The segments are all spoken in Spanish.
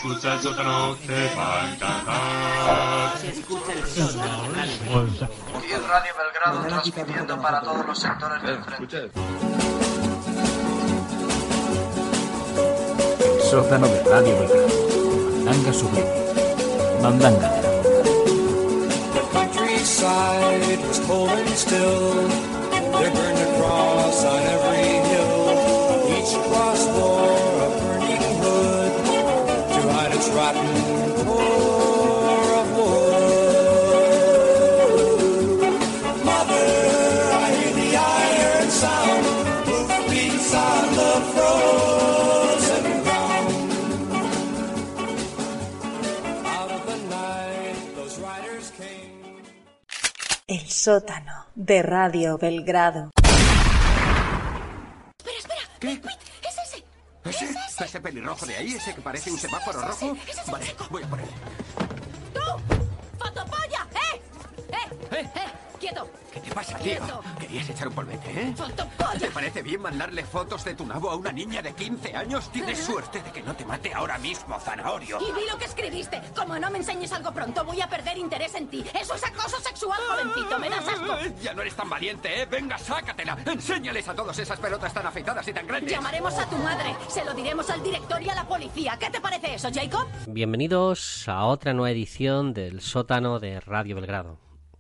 escucha el sótano, te va a encantar. Se escucha el sótano. Aquí en Radio Belgrado transmitiendo para todos los sectores del frente. Sótano de Radio Belgrado. Mandanga sublime. Mandanga. The countryside was cold and still. They burned a cross on every hill. Each cross wore a burning hood to hide its rotten core of wood. Mother, I hear the iron sound. Hoof beats on the frozen ground. Out of the night, those riders came. El sótano de Radio Belgrado. Espera. ¿Qué? ¿Es ese? ¿Ese pelirrojo de ahí? ¿Ese que parece un semáforo rojo? Ese es el Vale, chico. voy a por él. ¡Tú! ¡Fotopolla! ¡Eh! ¡Quieto! ¿Qué te pasa, tío? Quieto. ¿Querías echar un polvete, eh? ¡Fotopolla! ¿Te parece bien mandarle fotos de tu nabo a una niña de 15 años? Tienes suerte de que no te mate ahora mismo, zanahorio. Y vi lo que escribiste. Como no me enseñes algo pronto, voy a perder interés en ti. Eso es acoso sexual, jovencito. Me das asco. Ya no eres tan valiente, ¿eh? Venga, sácatela. Enséñales a todos esas pelotas tan afeitadas y tan grandes. Llamaremos a tu madre. Se lo diremos al director y a la policía. ¿Qué te parece eso, Jacob? Bienvenidos a otra nueva edición del sótano de Radio Belgrado.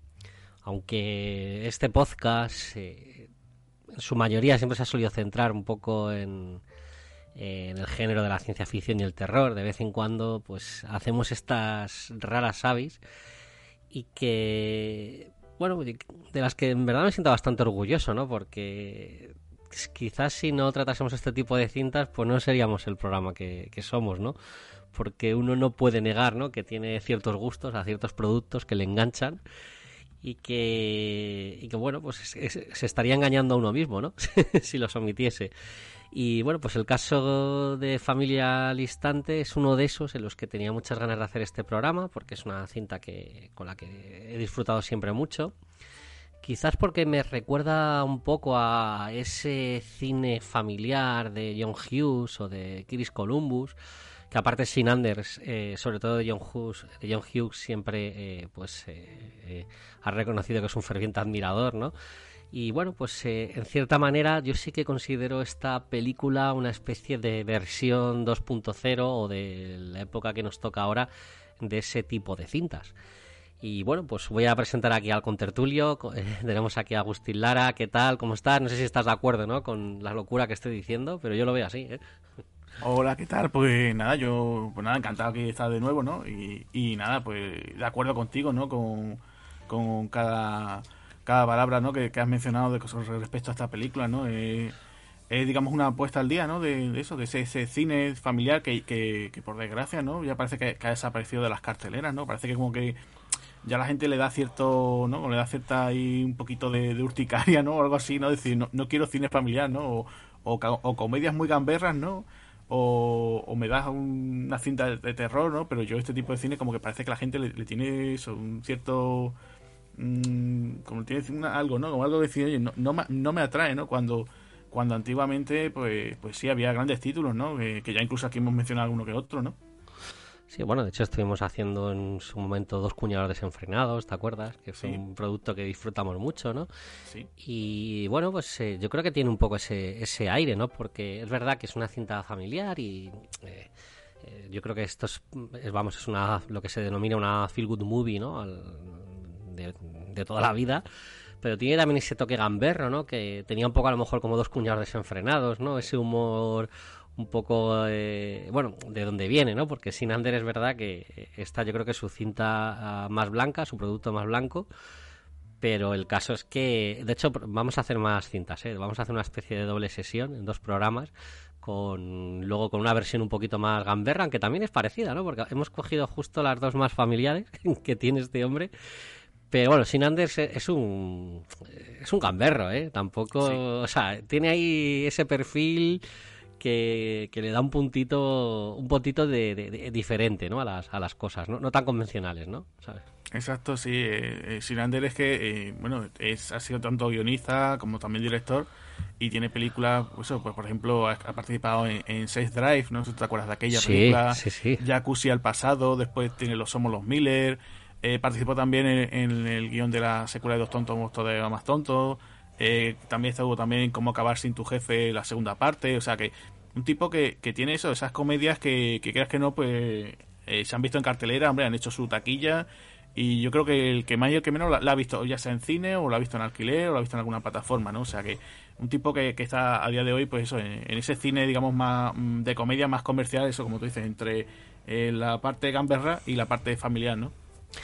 Aunque este podcast en su mayoría siempre se ha solido centrar un poco en el género de la ciencia ficción y el terror, de vez en cuando pues hacemos estas raras avis y que, bueno, de las que en verdad me siento bastante orgulloso, ¿no? Porque quizás si no tratásemos este tipo de cintas pues no seríamos el programa que somos, ¿no? Porque uno no puede negar, ¿no?, que tiene ciertos gustos a ciertos productos que le enganchan y que bueno, pues se estaría engañando a uno mismo, ¿no? Si los omitiese. Y bueno, pues el caso de Familia al Instante es uno de esos en los que tenía muchas ganas de hacer este programa, porque es una cinta con la que he disfrutado siempre mucho. Quizás porque me recuerda un poco a ese cine familiar de John Hughes o de Chris Columbus, que aparte Sin Anders, sobre todo de John Hughes siempre ha reconocido que es un ferviente admirador, ¿no? Y bueno, pues en cierta manera yo sí que considero esta película una especie de versión 2.0 o de la época que nos toca ahora de ese tipo de cintas. Y bueno, pues voy a presentar aquí al contertulio. Tenemos aquí a Agustín Lara. ¿Qué tal? ¿Cómo estás? No sé si estás de acuerdo, ¿no?, con la locura que estoy diciendo, pero yo lo veo así, ¿eh? Hola, ¿qué tal? Pues nada, encantado que estás de nuevo, ¿no? Y nada, pues de acuerdo contigo, ¿no? Con cada palabra, ¿no?, que has mencionado respecto a esta película, ¿no? Es digamos una apuesta al día, ¿no? De eso, de ese cine familiar que por desgracia, ¿no?, ya parece que ha desaparecido de las carteleras, ¿no? Parece que como que ya la gente le da cierto, ¿no?, le da cierta ahí un poquito de urticaria, ¿no?, o algo así, ¿no? Decir, no quiero cine familiar, ¿no? O comedias muy gamberras, ¿no? O me das una cinta de terror, ¿no? Pero yo este tipo de cine como que parece que la gente le tiene eso, un cierto como tiene algo, ¿no? Como algo que decir, oye, no me atrae, ¿no? Cuando antiguamente pues sí había grandes títulos, ¿no? Que ya incluso aquí hemos mencionado alguno que otro, ¿no? Sí, bueno, de hecho estuvimos haciendo en su momento Dos cuñados desenfrenados, ¿te acuerdas? Que fue un producto que disfrutamos mucho, ¿no? Sí. Y bueno, pues yo creo que tiene un poco ese aire, ¿no? Porque es verdad que es una cinta familiar y yo creo que esto es lo que se denomina una feel good movie, ¿no? De toda la vida. Pero tiene también ese toque gamberro, ¿no? Que tenía un poco a lo mejor como Dos cuñados desenfrenados, ¿no? Ese humor un poco, bueno, de dónde viene, ¿no? Porque Sin Anders es verdad que esta yo creo que es su cinta más blanca, su producto más blanco, pero el caso es que, de hecho, vamos a hacer más cintas, ¿eh? Vamos a hacer una especie de doble sesión en 2 programas, luego con una versión un poquito más gamberra, aunque también es parecida, ¿no? Porque hemos cogido justo las 2 más familiares que tiene este hombre. Pero bueno, Sin Anders es un gamberro, ¿eh? Tampoco, sí. O sea, tiene ahí ese perfil que le da un puntito de diferente, ¿no? a las cosas, ¿no? No tan convencionales, ¿no? ¿Sabes? Exacto, sí. Sinander es que, bueno, ha sido tanto guionista como también director y tiene películas, pues por ejemplo, ha participado en Sex Drive, no sé si te acuerdas de aquella película, sí. Jacuzzi al pasado, después tiene Los Somos los Miller, participó también en el guión de la secuela de Dos tontos, todavía más tontos, también estuvo también en Cómo acabar sin tu jefe, la segunda parte, o sea que un tipo que tiene eso, esas comedias que creas que no, pues se han visto en cartelera, hombre, han hecho su taquilla. Y yo creo que el que más y el que menos la ha visto, ya sea en cine, o la ha visto en alquiler, o la ha visto en alguna plataforma, ¿no? O sea que un tipo que está a día de hoy, pues eso, en ese cine, digamos, más de comedia, más comercial, eso, como tú dices, entre la parte gamberra y la parte familiar, ¿no?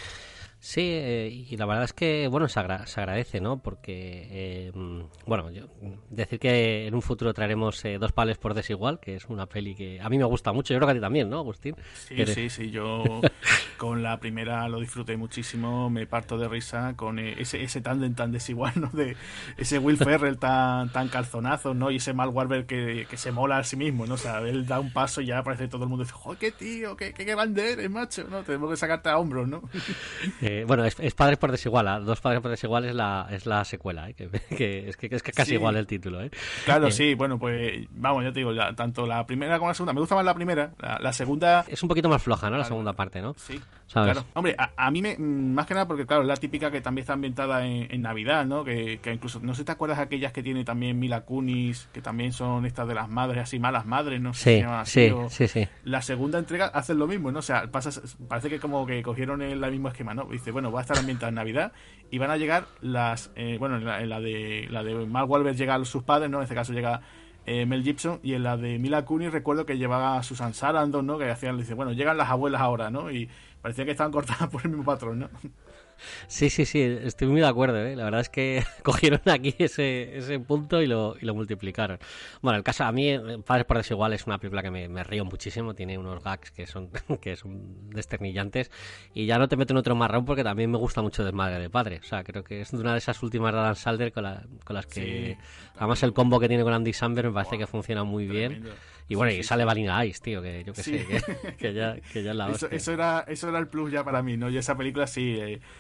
Sí, y la verdad es que, bueno, se agradece, ¿no? Porque, bueno, decir que en un futuro traeremos Dos pares por desigual, que es una peli que a mí me gusta mucho, yo creo que a ti también, ¿no, Agustín? Sí, yo con la primera lo disfruté muchísimo, me parto de risa con ese tándem tan desigual, ¿no? De ese Will Ferrell tan calzonazo, ¿no? Y ese Mark Wahlberg que se mola a sí mismo, ¿no? O sea, él da un paso y ya aparece todo el mundo y dice, ¡joder, qué tío, qué grande eres, macho! ¿No? Tenemos que sacarte a hombros, ¿no? Bueno, es Padres por desigual, ¿eh? Dos padres por desigual es la secuela, ¿eh? que es casi igual el título, ¿eh? Claro, sí, bueno, pues vamos, yo te digo, tanto la primera como la segunda, me gusta más la primera, la segunda... Es un poquito más floja, ¿no? La segunda parte, ¿no? Sí, ¿sabes? Claro. Hombre, a mí más que nada porque, claro, es la típica que también está ambientada en Navidad, ¿no? Que incluso, no sé si te acuerdas aquellas que tiene también Mila Kunis, que también son estas de las madres, así malas madres, no sé si se llaman así. Sí. La segunda entrega hacen lo mismo, ¿no? O sea, parece que como que cogieron el mismo esquema, ¿no? Dice, bueno, va a estar ambientada en Navidad y van a llegar las... bueno, en la de Mark Wahlberg llega a sus padres, ¿no? En este caso llega... Mel Gibson, y en la de Mila Kunis recuerdo que llevaba a Susan Sarandon, ¿no? Que hacían, dice, bueno, llegan las abuelas ahora, ¿no? Y parecía que estaban cortadas por el mismo patrón, ¿no? Sí, estoy muy de acuerdo, ¿eh? La verdad es que cogieron aquí ese punto y lo multiplicaron. Bueno, el caso, a mí, Padres por desigual es una película que me río muchísimo, tiene unos gags que son desternillantes, y ya no te meto en otro marrón porque también me gusta mucho Desmadre de Padre. O sea, creo que es una de esas últimas de Adam Sandler con las que... además el combo que tiene con Andy Samberg me parece que funciona muy bien. Y bueno, y sale Vanilla Ice, tío, que yo que sé, que ya es la hostia. Eso era el plus ya para mí, ¿no? Y esa película sí...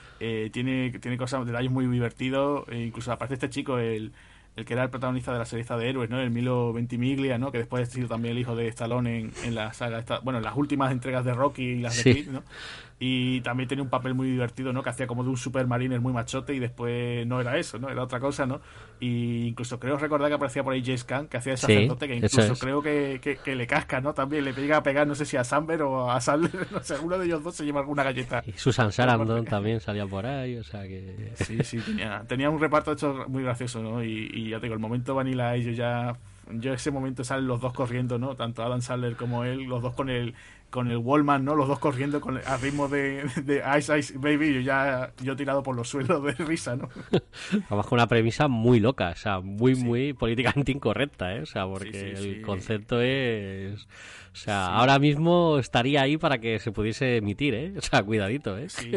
tiene cosas, detalles muy divertidos, incluso aparece este chico, el que era el protagonista de la serie de héroes, ¿no? El Milo Ventimiglia, ¿no? Que después ha sido también el hijo de Stallone en la saga bueno, en las últimas entregas de Rocky y las de Creed, ¿no? Y también tenía un papel muy divertido, ¿no? Que hacía como de un supermariner muy machote y después no era eso, ¿no? Era otra cosa, ¿no? Y incluso creo recordar que aparecía por ahí James Caan, que hacía de sacerdote, que incluso creo que le casca, ¿no? También le llega a pegar, no sé si a Samberg o a Sandler, no sé, uno de ellos dos se lleva alguna galleta. Y Susan Sarandon también salía por ahí, o sea que... Sí, tenía un reparto hecho muy gracioso, ¿no? Y ya te digo, el momento Vanilla Ice, yo ese momento salen los dos corriendo, ¿no? Tanto Adam Sandler como él, los dos con el Wallman, ¿no? Los dos corriendo a ritmo de Ice Ice Baby, yo tirado por los suelos de risa, ¿no? Además con una premisa muy loca, o sea, muy políticamente incorrecta, ¿eh? O sea, porque el concepto es... O sea, ahora mismo estaría ahí para que se pudiese emitir, ¿eh? O sea, cuidadito, ¿eh? Sí.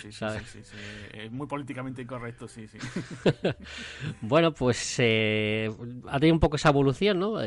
Es muy políticamente incorrecto, sí. Bueno, pues ha tenido un poco esa evolución, ¿no?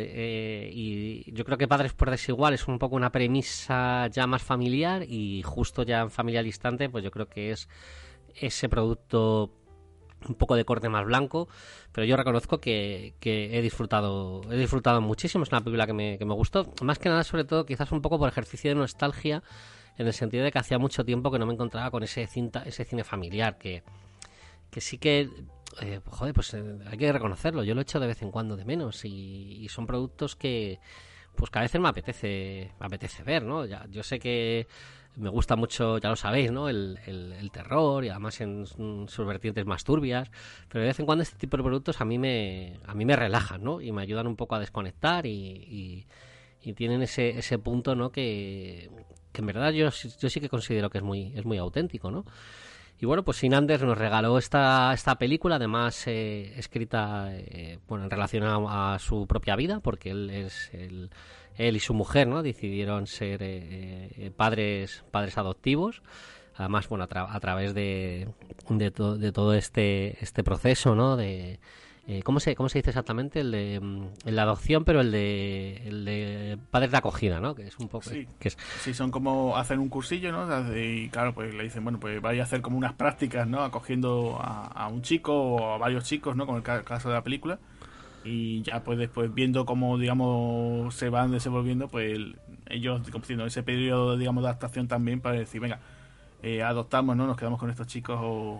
Y yo creo que Padres por desigual es un poco una premisa ya más familiar, y justo ya en Familia al Instante, pues yo creo que es ese producto un poco de corte más blanco, pero yo reconozco que he disfrutado muchísimo. Es una película que me gustó, más que nada, sobre todo quizás un poco por ejercicio de nostalgia, en el sentido de que hacía mucho tiempo que no me encontraba con ese cine familiar que sí que pues hay que reconocerlo, yo lo he hecho de vez en cuando de menos, y son productos que pues que a veces me apetece ver, ¿no? Yo sé que me gusta mucho, ya lo sabéis, ¿no? El terror, y además en sus vertientes más turbias, pero de vez en cuando este tipo de productos a mí me relajan, ¿no? Y me ayudan un poco a desconectar, y tienen ese punto, ¿no? Que en verdad yo sí que considero que es muy auténtico, ¿no? Y bueno, pues Sinander nos regaló esta película, además escrita en relación a su propia vida, porque él y su mujer, ¿no? Decidieron ser padres adoptivos. Además, bueno, a través de todo este proceso, ¿no? ¿cómo se dice exactamente? El de adopción, pero el de padres de acogida, ¿no? Que es un poco... Sí, que es... sí, son como hacen un cursillo, ¿no? Y claro, pues le dicen, bueno, pues vaya a hacer como unas prácticas, ¿no? Acogiendo a un chico o a varios chicos, ¿no? Como el caso de la película. Y ya pues después viendo cómo, digamos, se van desenvolviendo, pues ellos haciendo ese periodo, digamos, de adaptación también para decir, venga, adoptamos, ¿no? Nos quedamos con estos chicos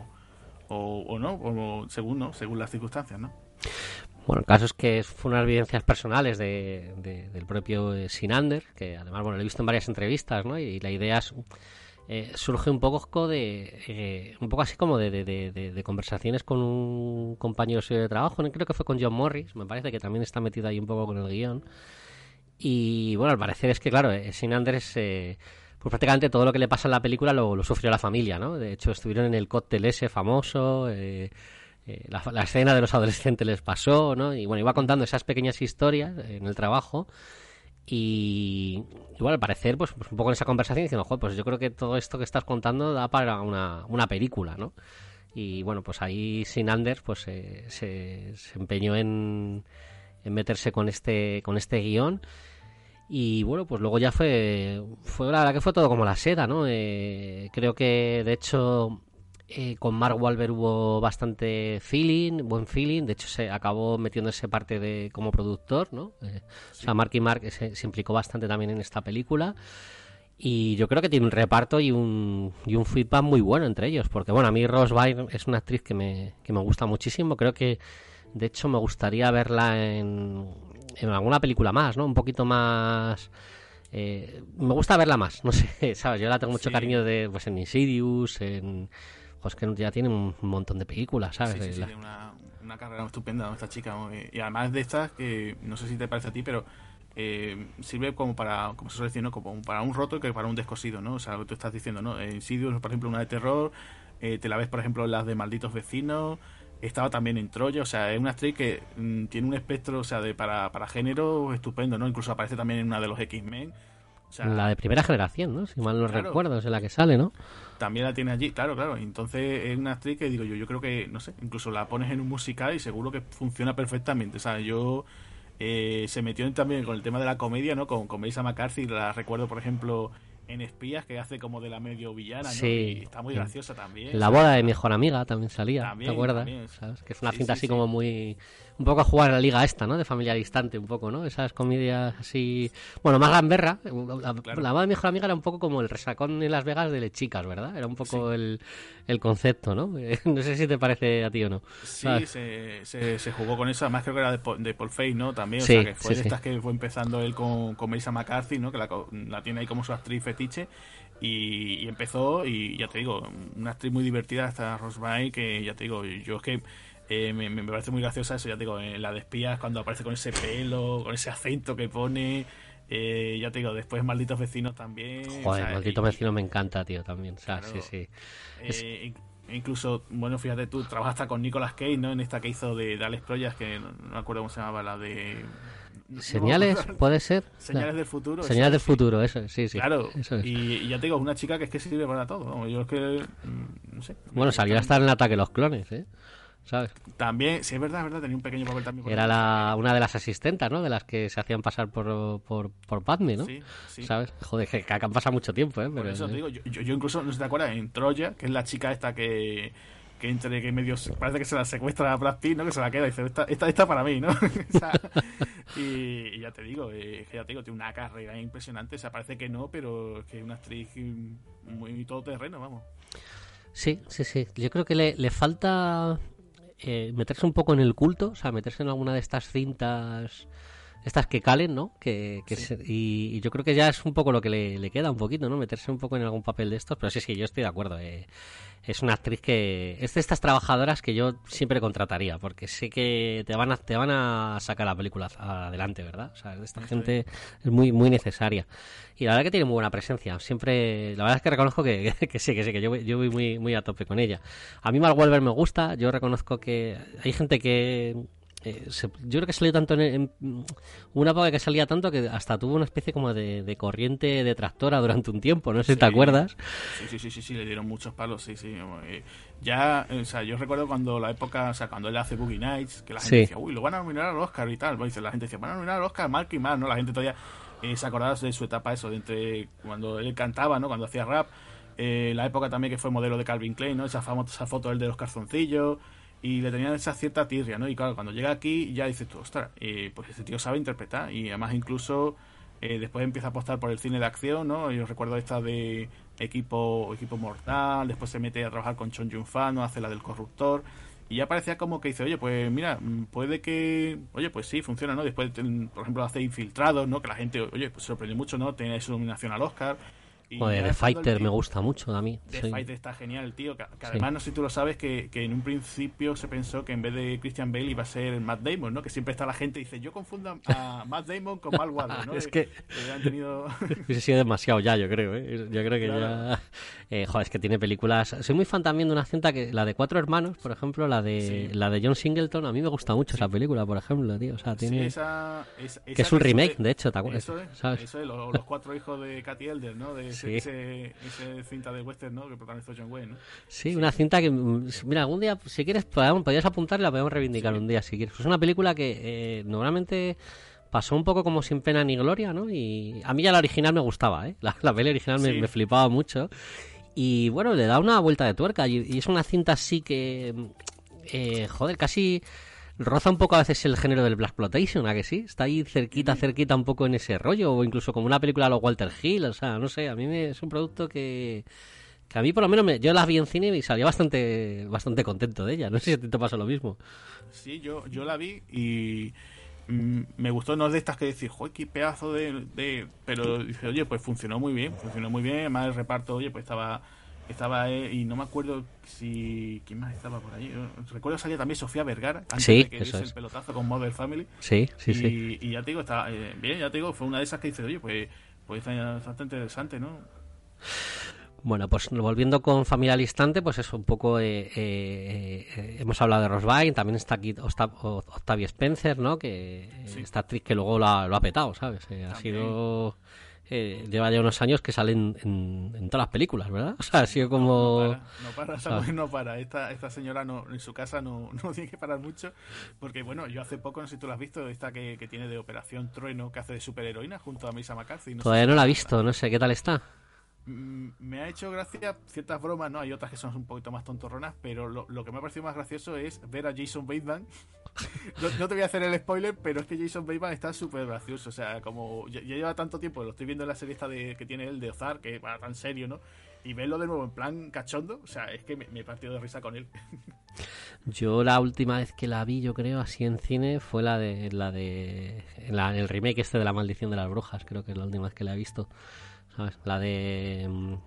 o no, o según las circunstancias, ¿no? Bueno, el caso es que fue unas vivencias personales del propio Sinander, que además, bueno, lo he visto en varias entrevistas, ¿no? Y la idea surge un poco un poco así como de conversaciones con un compañero suyo de trabajo, creo que fue con John Morris, me parece que también está metido ahí un poco con el guión. Y bueno, al parecer es que, claro, Sinander pues prácticamente todo lo que le pasa en la película lo sufrió la familia, ¿no? De hecho, estuvieron en el cóctel ese famoso, la escena de los adolescentes les pasó, ¿no? Y bueno, iba contando esas pequeñas historias en el trabajo. Y bueno, al parecer, pues un poco en esa conversación diciendo, joder, pues yo creo que todo esto que estás contando da para una película, ¿no? Y bueno, pues ahí Sinander pues se empeñó en meterse con este guión. Y bueno, pues luego ya fue la verdad que fue todo como la seda, ¿no? Creo que de hecho con Mark Wahlberg hubo bastante buen feeling, de hecho se acabó metiéndose parte como productor, ¿no? O sea, Marky Mark se implicó bastante también en esta película. Y yo creo que tiene un reparto y un feedback muy bueno entre ellos, porque bueno, a mí Rose Byrne es una actriz que me gusta muchísimo. Creo que de hecho me gustaría verla en alguna película más, ¿no? Un poquito más... me gusta verla más, no sé, ¿sabes? Yo la tengo mucho cariño pues en Insidious, pues que ya tiene un montón de películas, ¿sabes? Sí, tiene una carrera estupenda, ¿no? Esta chica, ¿no? Y además de estas, que no sé si te parece a ti, pero sirve como se suele decir, ¿no? Como para un roto que para un descosido, ¿no? O sea, lo que tú estás diciendo, ¿no? Insidious, por ejemplo, una de terror, te la ves, por ejemplo, en las de Malditos Vecinos, estaba también en Troya, o sea, es una actriz que tiene un espectro, o sea, para género estupendo, ¿no? Incluso aparece también en una de los X-Men. O sea, la de primera generación, ¿no? Si mal no recuerdo, es en la que sale, ¿no? También la tiene allí, claro. Entonces es una actriz que digo yo creo que, no sé, incluso la pones en un musical y seguro que funciona perfectamente. O sea, se metió también con el tema de la comedia, ¿no? Con Melissa McCarthy, la recuerdo, por ejemplo, en Espías, que hace como de la medio villana, ¿no? Sí. Y está muy graciosa también. La boda de mi mejor amiga también salía, también, ¿te acuerdas? También. ¿Sabes? Que es una cinta así como muy... Un poco a jugar a la liga esta, ¿no? De Familia Distante, un poco, ¿no? Esas comedias así... Bueno, más gamberra. La boda de mi mejor amiga era un poco como el resacón en Las Vegas de las chicas, ¿verdad? Era un poco el concepto, ¿no? No sé si te parece a ti o no. Sí, se jugó con eso. Además creo que era de Paul Feig, ¿no? También, o sí, sea, que fue de estas que fue empezando él con Melissa McCarthy, ¿no? Que la tiene ahí como su actriz fetiche. Y empezó, y ya te digo, una actriz muy divertida, esta Rose Byrne, que ya te digo, yo es que me parece muy graciosa eso, ya te digo, en la de Espías, cuando aparece con ese pelo, con ese acento que pone, ya te digo, después Malditos Vecinos también. Joder, o sea, Malditos Vecinos me encanta, tío, también, o sea, claro, sí. Incluso, bueno, fíjate tú, trabajaste con Nicolas Cage, ¿no? En esta que hizo de Alex Proyas, que no me acuerdo cómo se llamaba, la de... Señales, puede ser. Señales del futuro. Señales del futuro, eso, sí. Claro, eso es. Y ya te digo, una chica que es que sirve para todo, ¿no? Yo es que, no sé. Bueno, salió a estar en el Ataque de los Clones, ¿sabes? También, sí, es verdad, tenía un pequeño papel también. Era una de las asistentas, ¿no? De las que se hacían pasar por Padme, ¿no? Sí. ¿Sabes? Joder, que han pasado mucho tiempo, ¿eh? Por eso te digo, yo incluso, no sé si te acuerdas, en Troya, que es la chica esta que entre que medio parece que se la secuestra a Brad Pitt, ¿no? Que se la queda y dice, esta para mí, ¿no? y ya te digo, tiene una carrera impresionante. O sea, parece que no, pero es que es una actriz muy todoterreno, vamos. Sí. Yo creo que le falta meterse un poco en el culto, o sea, meterse en alguna de estas cintas... Estas que calen, ¿no? Sí. Y yo creo que ya es un poco lo que le queda un poquito, ¿no? Meterse un poco en algún papel de estos. Pero sí, yo estoy de acuerdo. Es una actriz que... Es de estas trabajadoras que yo siempre contrataría, porque sé que te van a sacar la película adelante, ¿verdad? O sea, esta gente es muy, muy necesaria. Y la verdad que tiene muy buena presencia. Siempre... La verdad es que reconozco que sí, que yo voy muy, muy a tope con ella. A mí Mark Wahlberg me gusta. Yo reconozco que hay gente que yo creo que salió tanto en una época que salía tanto que hasta tuvo una especie como de corriente detractora durante un tiempo, no sé si te acuerdas. Sí, le dieron muchos palos, sí. Ya, o sea, yo recuerdo cuando la época, o sea, cuando él hace Boogie Nights, que la gente decía, uy, lo van a nominar al Oscar y tal. Pues, la gente decía, van a nominar al Oscar, mal que mal, ¿no? La gente todavía se acordaba de su etapa, eso, de entre cuando él cantaba, ¿no? Cuando hacía rap. La época también que fue modelo de Calvin Klein, ¿no? Esa famosa foto de él de los calzoncillos. Y le tenían esa cierta tirria, ¿no? Y claro, cuando llega aquí ya dices tú, ostras, pues este tío sabe interpretar. Y además incluso después empieza a apostar por el cine de acción, ¿no? Yo recuerdo esta de Equipo Mortal, después se mete a trabajar con Chon Yun-Fat, ¿no? Hace la del Corruptor. Y ya parecía como que dice, oye, pues mira, puede que... Oye, pues sí, funciona, ¿no? Después, por ejemplo, hace Infiltrados, ¿no? Que la gente, oye, pues sorprendió mucho, ¿no? Tiene su nominación al Oscar. Joder, The Fighter me gusta mucho a mí. The Fighter está genial, el tío. Que además, no sé si tú lo sabes, que en un principio se pensó que en vez de Christian Bale iba a ser Matt Damon, ¿no? Que siempre está la gente y dice, yo confundo a Matt Damon con Mark Wahlberg, ¿no? Es que han tenido... hubiese sido demasiado ya, yo creo, ¿eh? Yo creo que claro. Ya... joder, es que tiene películas... Soy muy fan también de una cinta que... La de Cuatro Hermanos, por ejemplo, la de John Singleton. A mí me gusta mucho esa película, por ejemplo, tío. O sea, tiene... esa que es un remake, de hecho, ¿te acuerdas? Eso es, los cuatro hijos de Katy Elder, ¿no? De esa cinta de western, ¿no? Que protagonizó John Wayne, ¿no? Sí, una cinta que, mira, algún día, si quieres, podrías apuntar y la podemos reivindicar un día, si quieres. Es una película que normalmente pasó un poco como sin pena ni gloria, ¿no? Y a mí ya la original me gustaba, ¿eh? La peli original me flipaba mucho. Y bueno, le da una vuelta de tuerca. Y es una cinta así que, joder, casi... roza un poco a veces el género del blaxploitation, ¿a que sí? Está ahí cerquita un poco en ese rollo, o incluso como una película a los Walter Hill, o sea, no sé, a mí es un producto que a mí por lo menos yo la vi en cine y salía bastante contento de ella, no sé si a ti te pasa lo mismo. Sí, yo la vi y me gustó, no es de estas que decís, joder, qué pedazo de... Pero dice, oye, pues funcionó muy bien, además el reparto, oye, pues estaba y no me acuerdo si quién más estaba por ahí. Recuerdo salía también Sofía Vergara antes de que diese el pelotazo con Modern Family. Sí. Y ya te digo, está bien, ya te digo, fue una de esas que dice, oye, pues está bastante interesante, ¿no? Bueno, pues volviendo con Familia al Instante, pues eso, un poco hemos hablado de Rose Byrne, también está aquí Octavia Spencer, ¿no? Que esta actriz que luego lo ha petado, ¿sabes? Ha sido... lleva ya unos años que sale en todas las películas, ¿verdad? O sea, ha sido como... No para. Esta señora en su casa no tiene que parar mucho, porque bueno, yo hace poco, no sé si tú la has visto, esta que tiene de Operación Trueno, que hace de superheroína junto a Melissa McCarthy. Todavía no la he visto, no sé, ¿qué tal está? Me ha hecho gracia ciertas bromas, ¿no? Hay otras que son un poquito más tontorronas, pero lo que me ha parecido más gracioso es ver a Jason Bateman. No te voy a hacer el spoiler, pero es que Jason Bateman está súper gracioso. O sea, como ya lleva tanto tiempo, lo estoy viendo en la serie esta que tiene él de Ozark, que va tan serio, ¿no? Y verlo de nuevo en plan cachondo, o sea, es que me he partido de risa con él. Yo la última vez que la vi, yo creo, así en cine, fue en el remake este de La Maldición de las Brujas, creo que es la última vez que la he visto. ¿Sabes? La de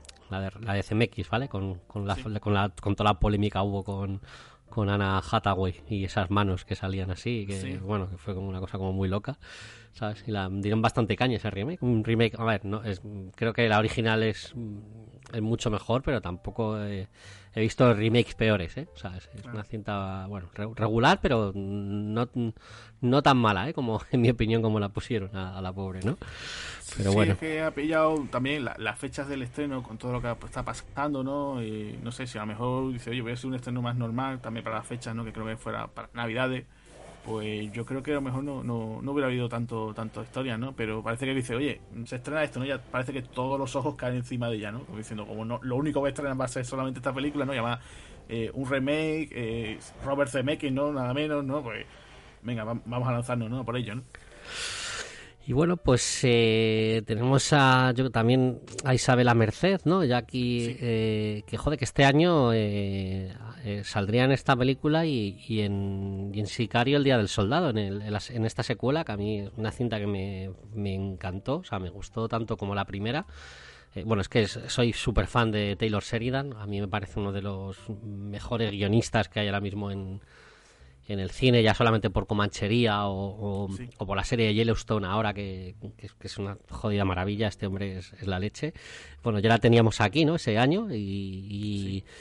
CMX, ¿vale? Con toda la polémica hubo con Anna Hathaway y esas manos que salían así, que bueno, que fue como una cosa como muy loca, ¿sabes? Y la dieron bastante caña ese remake. Un remake, a ver, no creo que la original es mucho mejor, pero tampoco he visto remakes peores, ¿eh? O sea, es una cinta, bueno, regular, pero no tan mala, ¿eh? Como, en mi opinión, como la pusieron a la pobre, ¿no? Pero bueno. Es que ha pillado también las fechas del estreno con todo lo que está pasando, ¿no? Y no sé si a lo mejor dice, oye, voy a hacer un estreno más normal también para las fechas, ¿no? Que creo que fuera para Navidades. Pues yo creo que a lo mejor no hubiera habido tanto historia, ¿no? Pero parece que dice, oye, se estrena esto, ¿no? Ya parece que todos los ojos caen encima de ella, ¿no? Como diciendo, como no, lo único que va a estrenar va a ser solamente esta película, ¿no? Y además un remake, Robert Zemeckis, ¿no? Nada menos, ¿no? Pues venga, vamos a lanzarnos, ¿no? Por ello, ¿no? Y bueno, pues tenemos también a Isabela Merced, ¿no? Ya aquí, que joder, que este año saldría en esta película y en Sicario, el Día del Soldado, en esta secuela, que a mí es una cinta que me encantó, o sea, me gustó tanto como la primera. Bueno, es que soy súper fan de Taylor Sheridan, a mí me parece uno de los mejores guionistas que hay ahora mismo en el cine, ya solamente por Comanchería o por la serie de Yellowstone ahora, que es una jodida maravilla. Este hombre es la leche. Bueno, ya la teníamos aquí, ¿no? Ese año y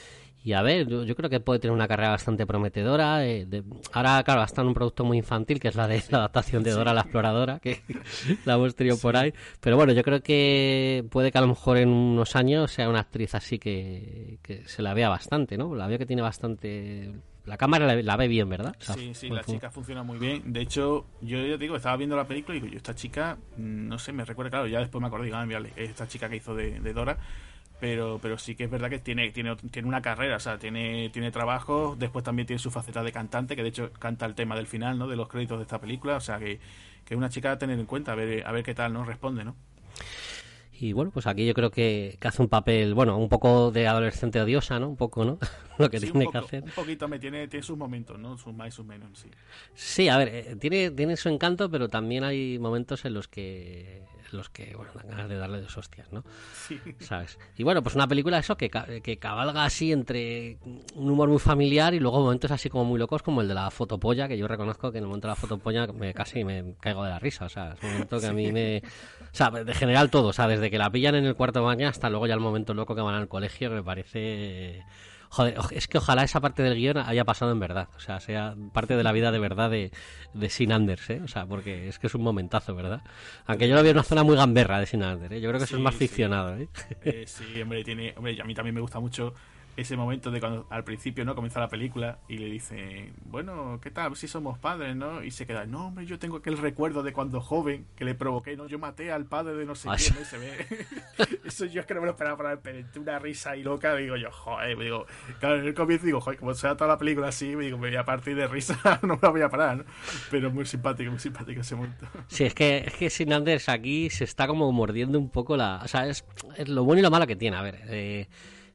Y a ver, yo creo que puede tener una carrera bastante prometedora. Ahora, claro, está en un producto muy infantil, que es la de la adaptación de Dora la Exploradora, que la hemos tenido por ahí. Pero bueno, yo creo que puede que a lo mejor en unos años sea una actriz así que se la vea bastante, ¿no? La veo que tiene bastante... La cámara la ve bien, ¿verdad? O sea, Sí, la chica funciona muy bien. De hecho, yo te digo, estaba viendo la película y digo, yo esta chica, no sé, me recuerda, claro, ya después me acordé, digo, mira, esta chica que hizo de Dora. Pero sí que es verdad que tiene una carrera, o sea, tiene trabajo, después también tiene su faceta de cantante, que de hecho canta el tema del final, ¿no? De los créditos de esta película, o sea, que es una chica a tener en cuenta, a ver qué tal, ¿no? Responde, ¿no? Y bueno, pues aquí yo creo que hace un papel, bueno, un poco de adolescente odiosa, ¿no? Un poco, ¿no? Lo que tiene que hacer. Un poquito tiene sus momentos, ¿no? Sus más y sus menos, sí. Sí, a ver, tiene su encanto, pero también hay momentos en los que bueno, dan ganas de darle dos hostias, ¿no? Sí. ¿Sabes? Y bueno, pues una película eso que cabalga así entre un humor muy familiar y luego momentos así como muy locos, como el de la fotopolla, que yo reconozco que en el momento de la fotopolla casi me caigo de la risa, o sea, es un momento que a mí me... O sea, de general todo, o sea, desde que la pillan en el cuarto de baño hasta luego ya el momento loco que van al colegio, que me parece... Joder, es que ojalá esa parte del guión haya pasado en verdad, o sea, sea parte de la vida de verdad de Sin Anders, ¿eh? O sea, porque es que es un momentazo, ¿verdad? Aunque yo lo veo en una zona muy gamberra de Sin Anders, ¿eh? Yo creo que eso es más ficcionado, ¿eh? Sí, hombre, a mí también me gusta mucho ese momento de cuando al principio, ¿no? Comienza la película y le dice, bueno, ¿qué tal? Si somos padres, ¿no? Y se queda, no, hombre, yo tengo aquel recuerdo de cuando joven que le provoqué, ¿no? Yo maté al padre de no sé quién, ¿no? Y se ve... Eso yo es que no me lo esperaba para ver, una risa ahí loca, digo yo, joder, me digo, claro, en el comienzo digo, joder, como sea toda la película así, me digo, me voy a partir de risa, no me la voy a parar, ¿no? Pero muy simpático ese momento. Sí, es que Sin Anders aquí se está como mordiendo un poco la... O sea, es lo bueno y lo malo que tiene, a ver,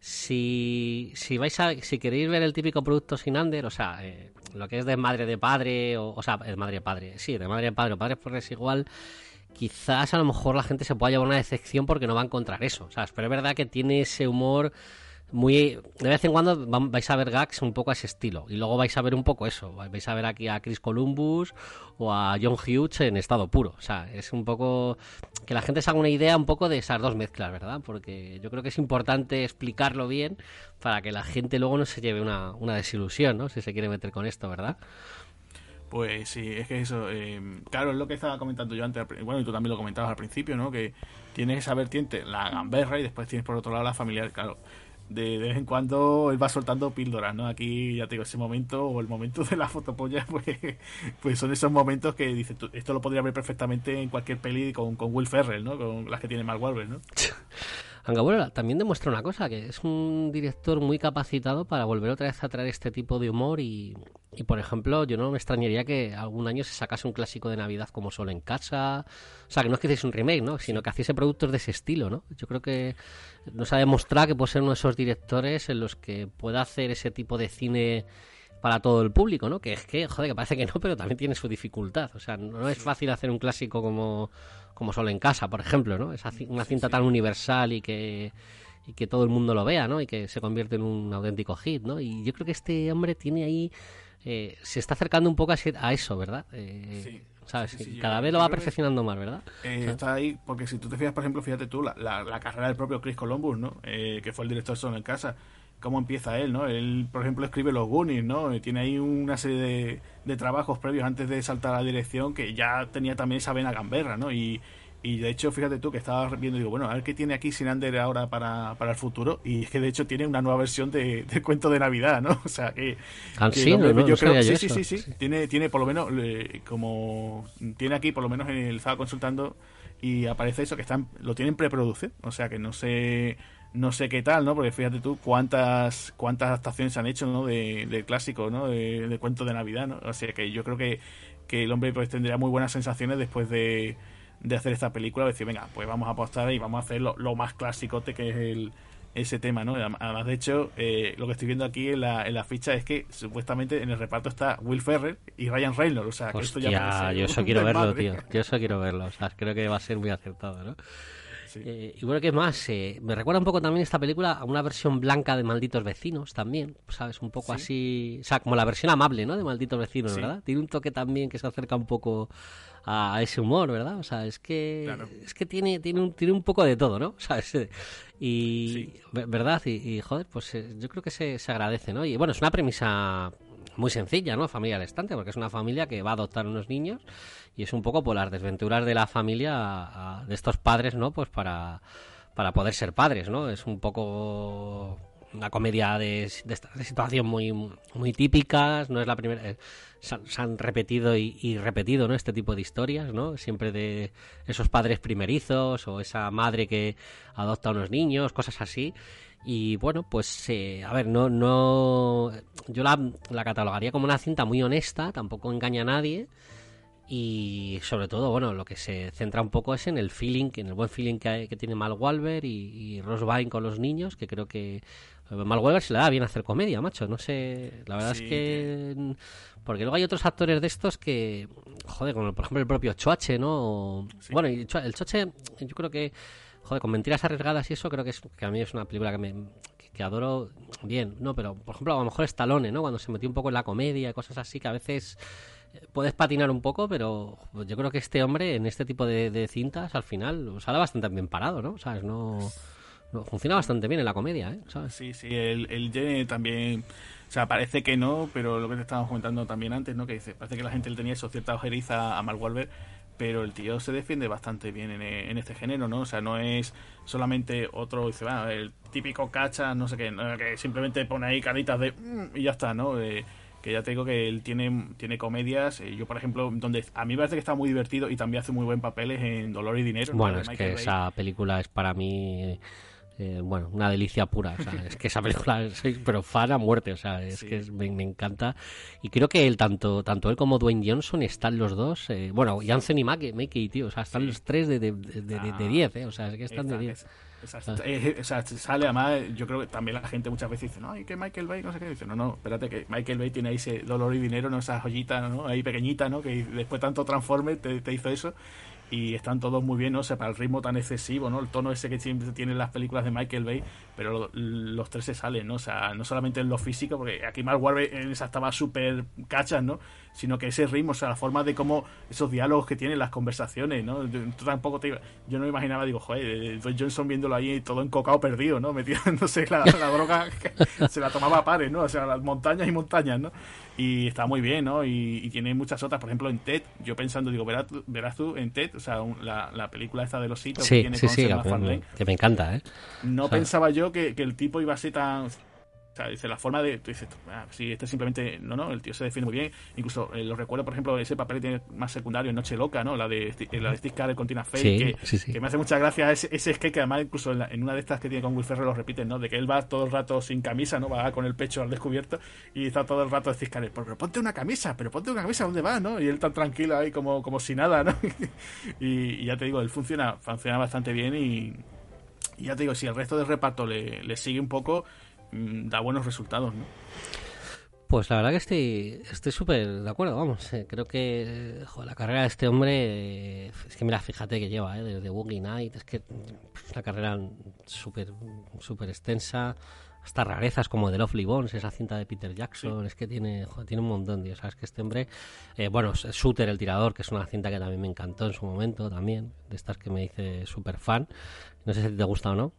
si queréis ver el típico producto Sin Anders, o sea, lo que es de madre de padre, o sea, de madre de padre, sí, de madre de padre o padres por desigual, quizás a lo mejor la gente se pueda llevar una decepción porque no va a encontrar eso, ¿sabes? Pero es verdad que tiene ese humor muy... De vez en cuando vais a ver gags un poco a ese estilo y luego vais a ver un poco eso, vais a ver aquí a Chris Columbus o a John Hughes en estado puro, o sea, es un poco que la gente se haga una idea un poco de esas dos mezclas, ¿verdad? Porque yo creo que es importante explicarlo bien para que la gente luego no se lleve una desilusión, ¿no? Si se quiere meter con esto, ¿verdad? Pues sí, es que eso, claro, es lo que estaba comentando yo antes, bueno, y tú también lo comentabas al principio, ¿no? Que tienes esa vertiente, la gamberra, y después tienes por otro lado la familiar, claro. De vez en cuando él va soltando píldoras, ¿no? Aquí, ya te digo, ese momento, o el momento de la fotopolla, pues son esos momentos que dices, esto lo podría ver perfectamente en cualquier peli con Will Ferrell, ¿no? Con las que tiene Mark Wahlberg, ¿no? Aunque bueno, también demuestra una cosa, que es un director muy capacitado para volver otra vez a traer este tipo de humor y por ejemplo, yo no me extrañaría que algún año se sacase un clásico de Navidad como Solo en Casa, o sea, que no es que hiciese un remake, ¿no? Sino que hiciese productos de ese estilo, ¿no? Yo creo que nos ha demostrado que puede ser uno de esos directores en los que pueda hacer ese tipo de cine para todo el público, ¿no? Que es que, joder, que parece que no, pero también tiene su dificultad, o sea, no es fácil hacer un clásico como Solo en Casa, por ejemplo, ¿no? Una cinta tan universal y que todo el mundo lo vea, ¿no? Y que se convierte en un auténtico hit, ¿no? Y yo creo que este hombre tiene ahí... se está acercando un poco a eso, ¿verdad? ¿Sabes? Sí, cada vez lo va perfeccionando más, ¿verdad? Está ahí, porque si tú te fijas, por ejemplo, fíjate tú, la carrera del propio Chris Columbus, ¿no? Que fue el director de Solo en Casa. Cómo empieza él, ¿no? Él, por ejemplo, escribe Los Goonies, ¿no? Y tiene ahí una serie de trabajos previos antes de saltar a la dirección que ya tenía también esa vena gamberra, ¿no? Y de hecho, fíjate tú que estaba viendo y digo, bueno, a ver qué tiene aquí Sin Anders ahora para el futuro. Y es que de hecho tiene una nueva versión del cuento de Navidad, ¿no? O sea que... sí, hombre, yo creo que sí. Tiene por lo menos, como tiene aquí, por lo menos estaba consultando y aparece eso, que lo tienen preproducido. O sea que no sé qué tal, ¿no? Porque fíjate tú cuántas adaptaciones se han hecho, ¿no? Del clásico, ¿no? De cuento de Navidad, ¿no? O sea que yo creo que el hombre pues tendría muy buenas sensaciones después de hacer esta película, decir, venga, pues vamos a apostar y vamos a hacer lo más clásico que es ese tema, ¿no? Además, de hecho, lo que estoy viendo aquí en la ficha es que supuestamente en el reparto está Will Ferrell y Ryan Reynolds, o sea, que hostia, esto ya yo eso quiero verlo, tío. Yo eso quiero verlo, o sea, creo que va a ser muy acertado, ¿no? Sí. Y bueno, ¿qué más? Me recuerda un poco también esta película a una versión blanca de Malditos Vecinos también, ¿sabes? Un poco así, o sea, como la versión amable, ¿no? De Malditos Vecinos, ¿verdad? Tiene un toque también que se acerca un poco a ese humor, ¿verdad? O sea, es que Claro. es que tiene un poco de todo, ¿no? ¿Sabes? Y Sí. ¿verdad? Y joder, pues yo creo que se agradece, ¿no? Y bueno, es una premisa muy sencilla, ¿no? Familia al estante, porque es una familia que va a adoptar unos niños y es un poco por las desventuras de la familia de estos padres, ¿no? Pues para poder ser padres, ¿no? Es un poco una comedia de situación muy típicas, no es la primera, se han repetido y repetido, ¿no? Este tipo de historias, ¿no? Siempre de esos padres primerizos o esa madre que adopta a unos niños, cosas así. Y bueno, pues a ver, no yo la catalogaría como una cinta muy honesta, tampoco engaña a nadie. Y sobre todo, bueno, lo que se centra un poco es en el feeling, en el buen feeling que tiene Mark Wahlberg y Rose Byrne con los niños, que creo que Mark Wahlberg se le da bien hacer comedia, macho, no sé, la verdad Sí, es que... Porque luego hay otros actores de estos que, joder, como por ejemplo el propio Choache, ¿no? Sí. Bueno, y el Choache, yo creo que, joder, con Mentiras Arriesgadas y eso, creo que a mí es una película que adoro bien, ¿no? Pero, por ejemplo, a lo mejor Stallone, ¿no? Cuando se metió un poco en la comedia y cosas así, que a veces puedes patinar un poco, pero yo creo que este hombre en este tipo de cintas al final sale bastante bien parado, ¿no? ¿Sabes? No funciona bastante bien en la comedia, ¿eh? ¿Sabes? Sí, el Jenny también, o sea, parece que no, pero lo que te estábamos comentando también antes, ¿no? Que dice, parece que la gente le tenía eso, cierta ojeriza a Mark Wahlberg, pero el tío se defiende bastante bien en este género, ¿no? O sea, no es solamente otro, dice, va, el típico cacha, no sé qué, ¿no? Que simplemente pone ahí caritas de y ya está, ¿no? Que ya te digo que él tiene comedias, yo por ejemplo, donde a mí me parece que está muy divertido y también hace muy buen papel es en Dolor y Dinero, ¿no? Bueno, De es Michael que Bay. esa película es para mí, bueno, una delicia pura. O sea, es que esa película soy pero fan a muerte. O sea, es Sí. que me encanta. Y creo que tanto él como Dwayne Johnson están los dos. Bueno, y Anthony Mackie, tío. O sea, están los tres de 10, ¿eh? O sea, es que están de 10. O sea, sale además, yo creo que también la gente muchas veces dice, no, y que Michael Bay, no sé qué, dice, no, espérate que Michael Bay tiene ahí ese Dolor y Dinero, ¿no? Esa joyita, ¿no? Ahí pequeñita, ¿no? Que después tanto Transformers te hizo eso. Y están todos muy bien, ¿no? O sea, para el ritmo tan excesivo, ¿no? El tono ese que siempre tienen las películas de Michael Bay, pero los tres se salen, ¿no? O sea, no solamente en lo físico, porque aquí Mark Wahlberg en esa estaba súper cachas, ¿no? Sino que ese ritmo, o sea, la forma de cómo esos diálogos que tienen, las conversaciones, ¿no? Tú tampoco yo no me imaginaba, digo, joder, Dwayne Johnson viéndolo ahí todo encocado perdido, ¿no? Metiéndose la droga, se la tomaba a pares, ¿no? O sea, las montañas y montañas, ¿no? Y está muy bien, ¿no? Y tiene muchas otras, por ejemplo, en Ted, yo pensando, digo, verás tú en Ted, o sea, la película esta de los hitos que Sí, tiene sí, con sí, Seth MacFarlane, que me encanta, ¿eh? no O sea, pensaba yo que el tipo iba a ser tan... O sea, dice, la forma de... Tú dices, sí, este simplemente... No, el tío se defiende muy bien. Incluso lo recuerdo, por ejemplo, ese papel que tiene más secundario en Noche Loca, ¿no? La de Steve Carell con Tina Fey, sí. que me hace mucha gracia ese sketch que además incluso en una de estas que tiene con Will Ferrell lo repiten, ¿no? De que él va todo el rato sin camisa, ¿no? Va con el pecho al descubierto y está todo el rato Steve Carell, pero ponte una camisa, ¿dónde vas, no? Y él tan tranquilo ahí como si nada, ¿no? y ya te digo, él funciona bastante bien y ya te digo, si el resto del reparto le sigue un poco, da buenos resultados, ¿no? Pues la verdad que estoy súper de acuerdo, vamos. Creo que joder, la carrera de este hombre, es que mira, fíjate que lleva, desde Boogie Night, es que es una carrera súper extensa, hasta rarezas como The Lovely Bones, esa cinta de Peter Jackson, es que tiene un montón, tío. Sabes que este hombre, bueno, Shooter, el tirador, que es una cinta que también me encantó en su momento, también, de estas que me hice súper fan. No sé si te gusta o no.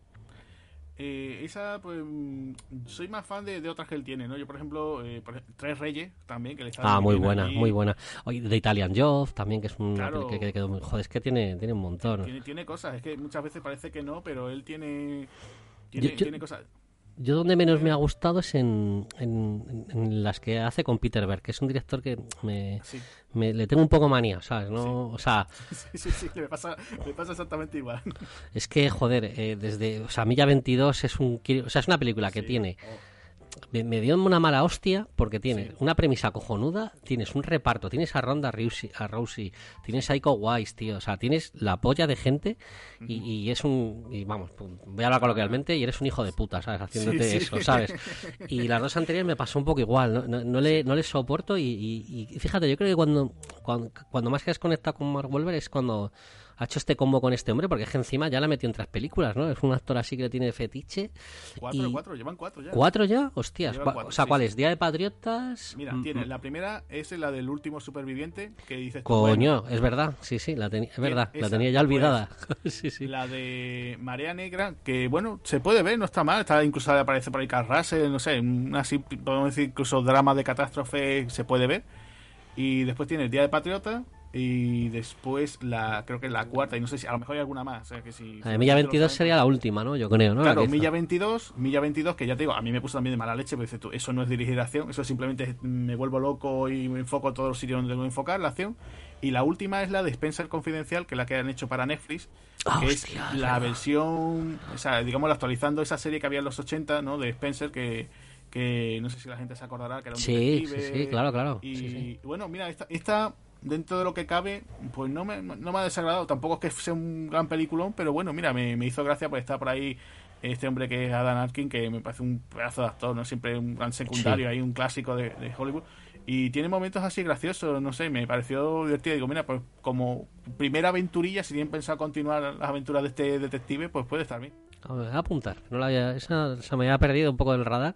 Esa, pues, soy más fan de otras que él tiene, ¿no? Yo, por ejemplo, Tres Reyes, también, que le está muy bien buena, allí. muy buena. Oye, The Italian Job, también, que es una Claro. que quedó muy... Joder, es que tiene un montón. Tiene cosas, es que muchas veces parece que no, pero él tiene cosas. Yo donde menos me ha gustado es en las que hace con Peter Berg, que es un director que le tengo un poco manía, ¿sabes? ¿No? Sí. O sea... Sí, me pasa exactamente igual. Es que, joder, o sea, Milla 22 es es una película que tiene... Me dio una mala hostia porque tiene una premisa cojonuda, tienes un reparto, tienes a Ronda Rousey, tienes a Iko Uwais, tío, o sea, tienes la polla de gente y es y vamos, voy a hablar coloquialmente y eres un hijo de puta, ¿sabes? Haciéndote eso, ¿sabes? Y las dos anteriores me pasó un poco igual, no le soporto y fíjate, yo creo que cuando más que has conectado con Mark Wahlberg es cuando ha hecho este combo con este hombre, porque es que encima ya la metió en 3 películas, ¿no? Es un actor así que le tiene fetiche. Llevan 4 ya. ¿4 ya? Hostias. Llevan 4, o sea, sí, ¿cuál sí. es? ¿Día de Patriotas? Mira, tiene la primera es la del último superviviente que dices tú, Coño, bueno, es verdad. Sí, es verdad. La esa, tenía ya olvidada. pues, sí. La de Marea Negra, que bueno, se puede ver, no está mal. Está incluso aparece por ahí Carl Russell, no sé, así podemos decir incluso drama de catástrofe se puede ver. Y después tiene el Día de Patriota. Y después creo que la cuarta, y no sé si a lo mejor hay alguna más. O sea, que si Milla 22 sería la última, ¿no? Yo creo, ¿no? Claro, Milla 22, que ya te digo, a mí me puso también de mala leche, porque dices tú, eso no es dirigir acción, eso simplemente me vuelvo loco y me enfoco en todos los sitios donde debo enfocar la acción. Y la última es la de Spencer Confidencial, que es la que han hecho para Netflix, que hostia, es la versión, o sea, digamos, actualizando esa serie que había en los 80, ¿no? De Spencer, que no sé si la gente se acordará, que era un detective. Sí, claro. Y sí. bueno, mira, esta dentro de lo que cabe, pues no me ha desagradado. Tampoco es que sea un gran peliculón, pero bueno, mira, me hizo gracia, pues está por ahí este hombre que es Adam Arkin, que me parece un pedazo de actor, no siempre un gran secundario, ahí un clásico de Hollywood, y tiene momentos así graciosos, no sé, me pareció divertido. Digo, mira, pues como primera aventurilla, si tienen pensado continuar las aventuras de este detective, pues puede estar bien. Voy a apuntar, esa se me había perdido un poco del radar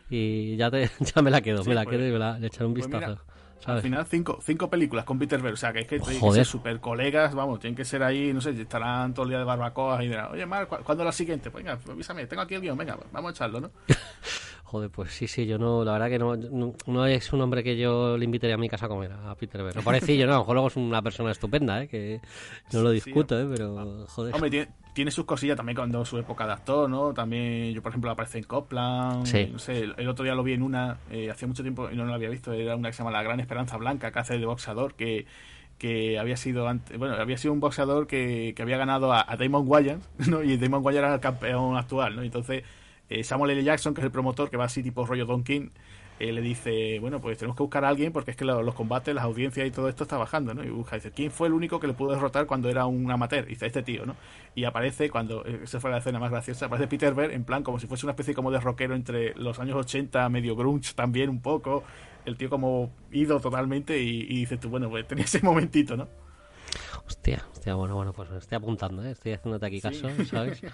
y ya me la quedo, quedo y le echaré un vistazo. Mira, ¿sabes? Al final 5 películas con Peter Berg, o sea, que es que tienen que Joder. ser super colegas, vamos, tienen que ser ahí, no sé, estarán todo el día de barbacoa y dirán, oye, Mar, ¿cuándo la siguiente? Pues venga, avísame, tengo aquí el guión, venga, vamos a echarlo, ¿no? Joder, pues sí, yo no, la verdad que no es un hombre que yo le invitaría a mi casa a comer, a Peter Berg. No parecillo, ¿no? A lo mejor luego es una persona estupenda, que no lo discuto, pero joder. Hombre, tiene sus cosillas también cuando su época de actor, ¿no? También yo, por ejemplo, aparece en Copland, no sé, el otro día lo vi en una, hace mucho tiempo y no lo había visto, era una que se llama La Gran Esperanza Blanca, que hace de boxeador, que había sido un boxeador que había ganado a Damon Wayans, ¿no? Y Damon Wayans era el campeón actual, ¿no? Entonces Samuel L. Jackson, que es el promotor, que va así tipo rollo Don King, le dice, bueno, pues tenemos que buscar a alguien porque es que los combates, las audiencias y todo esto está bajando, ¿no? Y busca, dice, ¿quién fue el único que le pudo derrotar cuando era un amateur? Dice, este tío, ¿no? Y aparece, cuando esa fue la escena más graciosa, aparece Peter Berg en plan como si fuese una especie como de rockero entre los años 80, medio grunge también un poco, el tío como ido totalmente y dices tú, bueno, pues tenía ese momentito, ¿no? Hostia, bueno, pues me estoy apuntando, estoy haciéndote aquí caso, ¿sabes?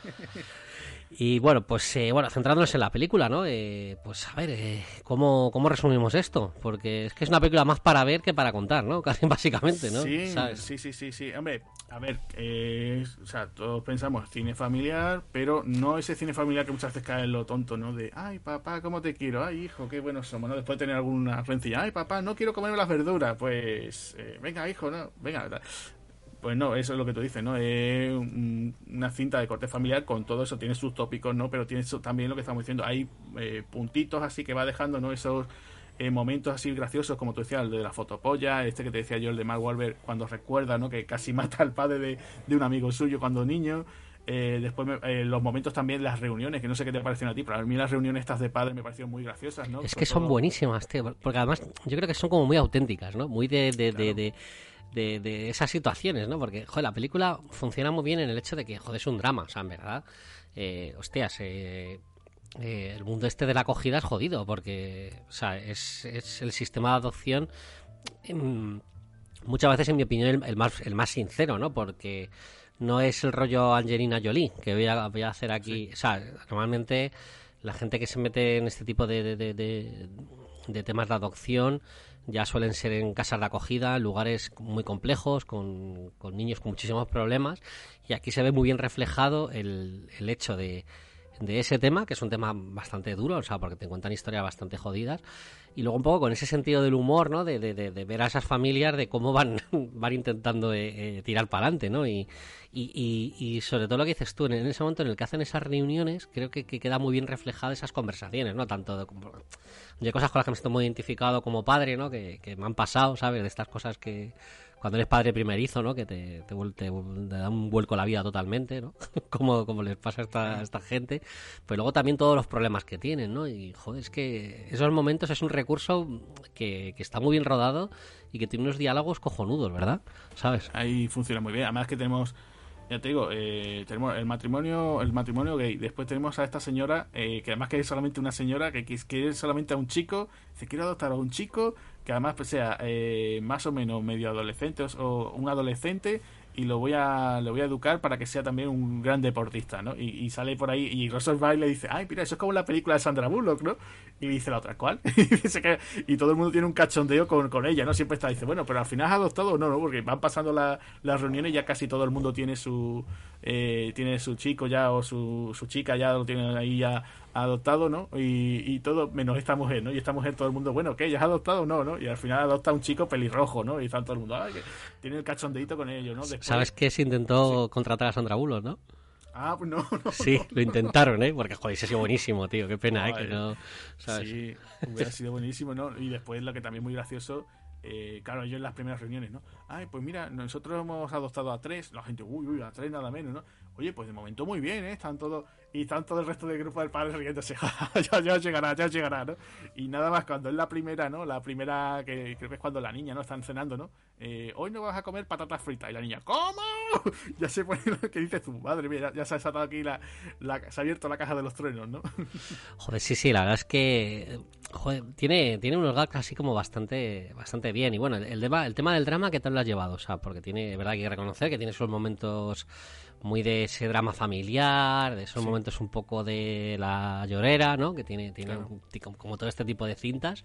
Y bueno, pues centrándonos en la película, ¿no? Pues a ver, ¿cómo resumimos esto? Porque es que es una película más para ver que para contar, ¿no? Casi básicamente, ¿no? Sí, ¿sabes? sí. Hombre, a ver, o sea, todos pensamos cine familiar, pero no ese cine familiar que muchas veces cae en lo tonto, ¿no? De, ay, papá, ¿cómo te quiero? Ay, hijo, qué buenos somos, ¿no? Después de tener alguna rencilla, ay, papá, no quiero comerme las verduras. Pues, venga, hijo, no, venga, pues no, eso es lo que tú dices, ¿no? Es una cinta de corte familiar con todo eso, tiene sus tópicos, ¿no? Pero tiene también lo que estamos diciendo, hay puntitos así que va dejando, ¿no? Esos momentos así graciosos, como tú decías, el de la fotopolla, que te decía yo, el de Mark Wahlberg, cuando recuerda, ¿no? Que casi mata al padre de un amigo suyo cuando niño. Después los momentos también, las reuniones, que no sé qué te parecen a ti, pero a mí las reuniones estas de padres me parecieron muy graciosas, ¿no? Es que son buenísimas, tío, porque además yo creo que son como muy auténticas, ¿no? Muy de esas situaciones, ¿no? Porque, joder, la película funciona muy bien en el hecho de que, joder, es un drama, o sea, en verdad, el mundo este de la acogida es jodido, porque, o sea, es el sistema de adopción, muchas veces, en mi opinión, el más sincero, ¿no? Porque no es el rollo Angelina Jolie, que voy a hacer aquí, sí. O sea, normalmente la gente que se mete en este tipo de temas de adopción ya suelen ser en casas de acogida, en lugares muy complejos, con niños con muchísimos problemas, y aquí se ve muy bien reflejado el hecho de ese tema, que es un tema bastante duro, o sea, porque te cuentan historias bastante jodidas, y luego un poco con ese sentido del humor, ¿no? De ver a esas familias, de cómo van intentando tirar para adelante, ¿no? Y sobre todo lo que dices tú, en ese momento en el que hacen esas reuniones, creo que queda muy bien reflejado esas conversaciones, ¿no? Tanto de cosas con las que me siento muy identificado como padre, ¿no? Que me han pasado, ¿sabes? De estas cosas que cuando eres padre primerizo, ¿no? Que te da un vuelco la vida totalmente, ¿no? como les pasa a esta gente. Pues luego también todos los problemas que tienen, ¿no? Y, joder, es que esos momentos es un recurso que está muy bien rodado y que tiene unos diálogos cojonudos, ¿verdad? ¿Sabes? Ahí funciona muy bien. Además que tenemos, ya te digo, tenemos el matrimonio gay. Después tenemos a esta señora, que además que es solamente una señora, que quiere solamente a un chico. Se quiere adoptar a un chico que además pues sea más o menos medio adolescente o un adolescente, y le voy a educar para que sea también un gran deportista, ¿no? Y sale por ahí y Russell Brand le dice, ay, mira, eso es como la película de Sandra Bullock, ¿no? Y dice la otra, ¿cuál? Y todo el mundo tiene un cachondeo con ella, ¿no? Siempre dice, bueno, pero al final has adoptado o no, ¿no? Porque van pasando las reuniones y ya casi todo el mundo tiene su chico ya o su chica ya lo tiene ahí ya adoptado, ¿no? Y todo menos esta mujer, ¿no? Y esta mujer todo el mundo, bueno, ¿qué? ¿Ya has adoptado o no, no? Y al final adopta un chico pelirrojo, ¿no? Y está todo el mundo, ay, que tiene el cachondeito con ellos, ¿no? Después, ¿sabes que se intentó contratar a Sandra Bullock, no? Ah, pues no. Sí, lo intentaron, ¿eh? Porque, joder, ese ha sido buenísimo, tío. Qué pena, que no... ¿sabes? Sí, hubiera sido buenísimo, ¿no? Y después lo que también es muy gracioso, claro, yo en las primeras reuniones, ¿no? Ay, pues mira, nosotros hemos adoptado a 3. La gente, uy, a 3 nada menos, ¿no? Oye, pues de momento muy bien, ¿eh? Están todo el resto del grupo del padre riéndose. ya llegará, ¿no? Y nada más, cuando es la primera, ¿no? La primera, que creo que es cuando la niña, ¿no? Están cenando, ¿no? Hoy no vas a comer patatas fritas. Y la niña, ¿cómo? Ya se pone lo que dices tú. Madre mía, ya se ha desatado aquí se ha abierto la caja de los truenos, ¿no? Joder, sí, la verdad es que... Joder, tiene unos gags así como bastante bien. Y bueno, el tema del drama, ¿qué tal lo has llevado? O sea, porque tiene, verdad, hay que reconocer que tiene esos momentos muy de ese drama familiar, de esos momentos un poco de la llorera, ¿no? Que tiene claro, como todo este tipo de cintas.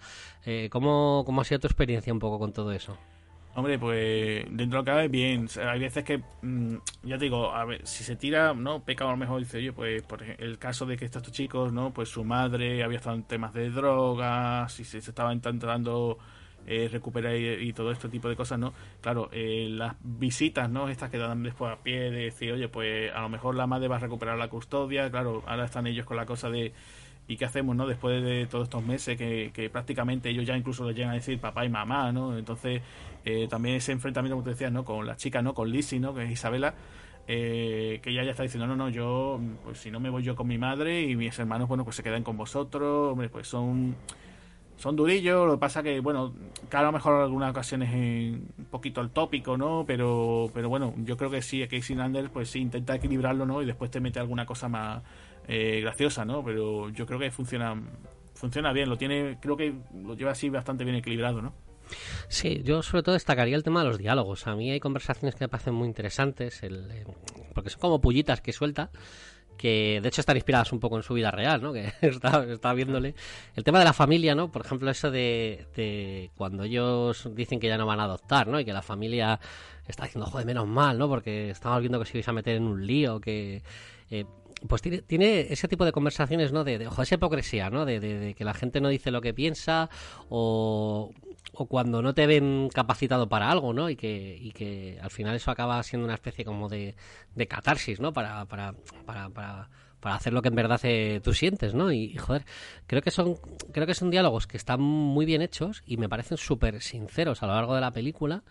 ¿Cómo ha sido tu experiencia un poco con todo eso? Hombre, pues dentro de lo que cabe, bien. Hay veces que, ya te digo, a ver, si se tira, ¿no? Peca a lo mejor, dice, oye, pues por ejemplo, el caso de que estos chicos, ¿no? Pues su madre había estado en temas de drogas y se estaba intentando recuperar y todo este tipo de cosas, ¿no? Claro, las visitas, ¿no? Estas que dan después a pie de decir, oye, pues a lo mejor la madre va a recuperar la custodia, claro, ahora están ellos con la cosa de ¿y qué hacemos, no? Después de todos estos meses que prácticamente ellos ya incluso les llegan a decir papá y mamá, ¿no? Entonces también ese enfrentamiento, como te decías, ¿no? Con la chica, ¿no? Con Lizzie, ¿no? Que es Isabela, que ella ya está diciendo, no, yo, pues si no me voy yo con mi madre y mis hermanos, bueno, pues se quedan con vosotros, hombre, pues son durillos, lo que pasa que, bueno, claro, a lo mejor en algunas ocasiones un poquito el tópico, ¿no? Pero bueno, yo creo que sí, Casey Neistat pues sí intenta equilibrarlo, ¿no? Y después te mete alguna cosa más graciosa, ¿no? Pero yo creo que funciona bien, creo que lo lleva así bastante bien equilibrado, ¿no? Sí, yo sobre todo destacaría el tema de los diálogos. A mí hay conversaciones que me parecen muy interesantes, porque son como pullitas que suelta, que de hecho están inspiradas un poco en su vida real, ¿no? Que estaba viéndole. El tema de la familia, ¿no? Por ejemplo, eso de cuando ellos dicen que ya no van a adoptar, ¿no? Y que la familia está diciendo, joder, menos mal, ¿no? Porque estamos viendo que os ibais a meter en un lío, que... pues tiene ese tipo de conversaciones, ¿no? De esa hipocresía, ¿no? De que la gente no dice lo que piensa o cuando no te ven capacitado para algo, ¿no? Y que al final eso acaba siendo una especie como de catarsis, ¿no? Para hacer lo que en verdad tú sientes, ¿no? Y joder, creo que son diálogos que están muy bien hechos y me parecen súper sinceros a lo largo de la película.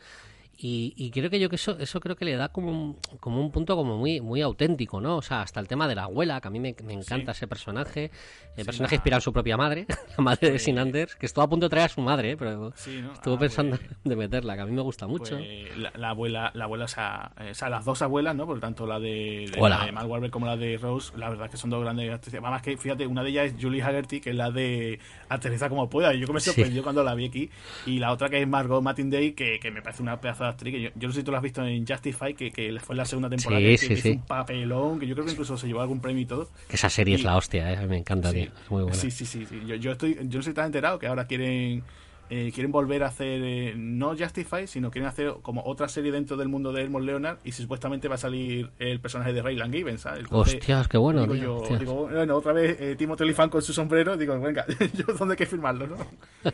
Y creo que eso creo que le da como un punto como muy muy auténtico, ¿no? O sea, hasta el tema de la abuela, que a mí me encanta ese personaje. El personaje inspirado en su propia madre, la madre de Sin Anders, que estuvo a punto de traer a su madre, pero estuvo pensando de meterla, que a mí me gusta mucho. La abuela, o sea, las dos abuelas, ¿no? Por tanto, la de Mark Wahlberg como la de Rose, la verdad es que son dos grandes actrices. Además que, fíjate, una de ellas es Julie Haggerty, que es la de Aterriza como pueda, y yo que me sorprendió cuando la vi aquí. Y la otra que es Margot Matinday, que me parece una pedazo de actriz, que yo no sé si tú lo has visto en Justify, que fue la segunda temporada, que hizo un papelón, que yo creo que incluso se llevó algún premio y todo. Que esa serie es la hostia, me encanta, tío. Es muy buena. Sí. Yo no sé tan enterado que ahora quieren volver a hacer no Justify, sino quieren hacer como otra serie dentro del mundo de Elmore Leonard, y supuestamente va a salir el personaje de Raylan Givens, ¿sabes? Entonces, hostias, qué bueno. Digo, bueno, otra vez Timothy Olyphant con su sombrero, digo, venga, yo dónde hay que firmarlo, ¿no?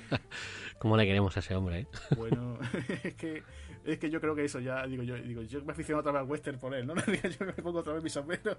¿Cómo le queremos a ese hombre, Bueno, es que yo creo que eso ya, yo me aficiono otra vez al western por él, ¿no? Yo me pongo otra vez mi sombrero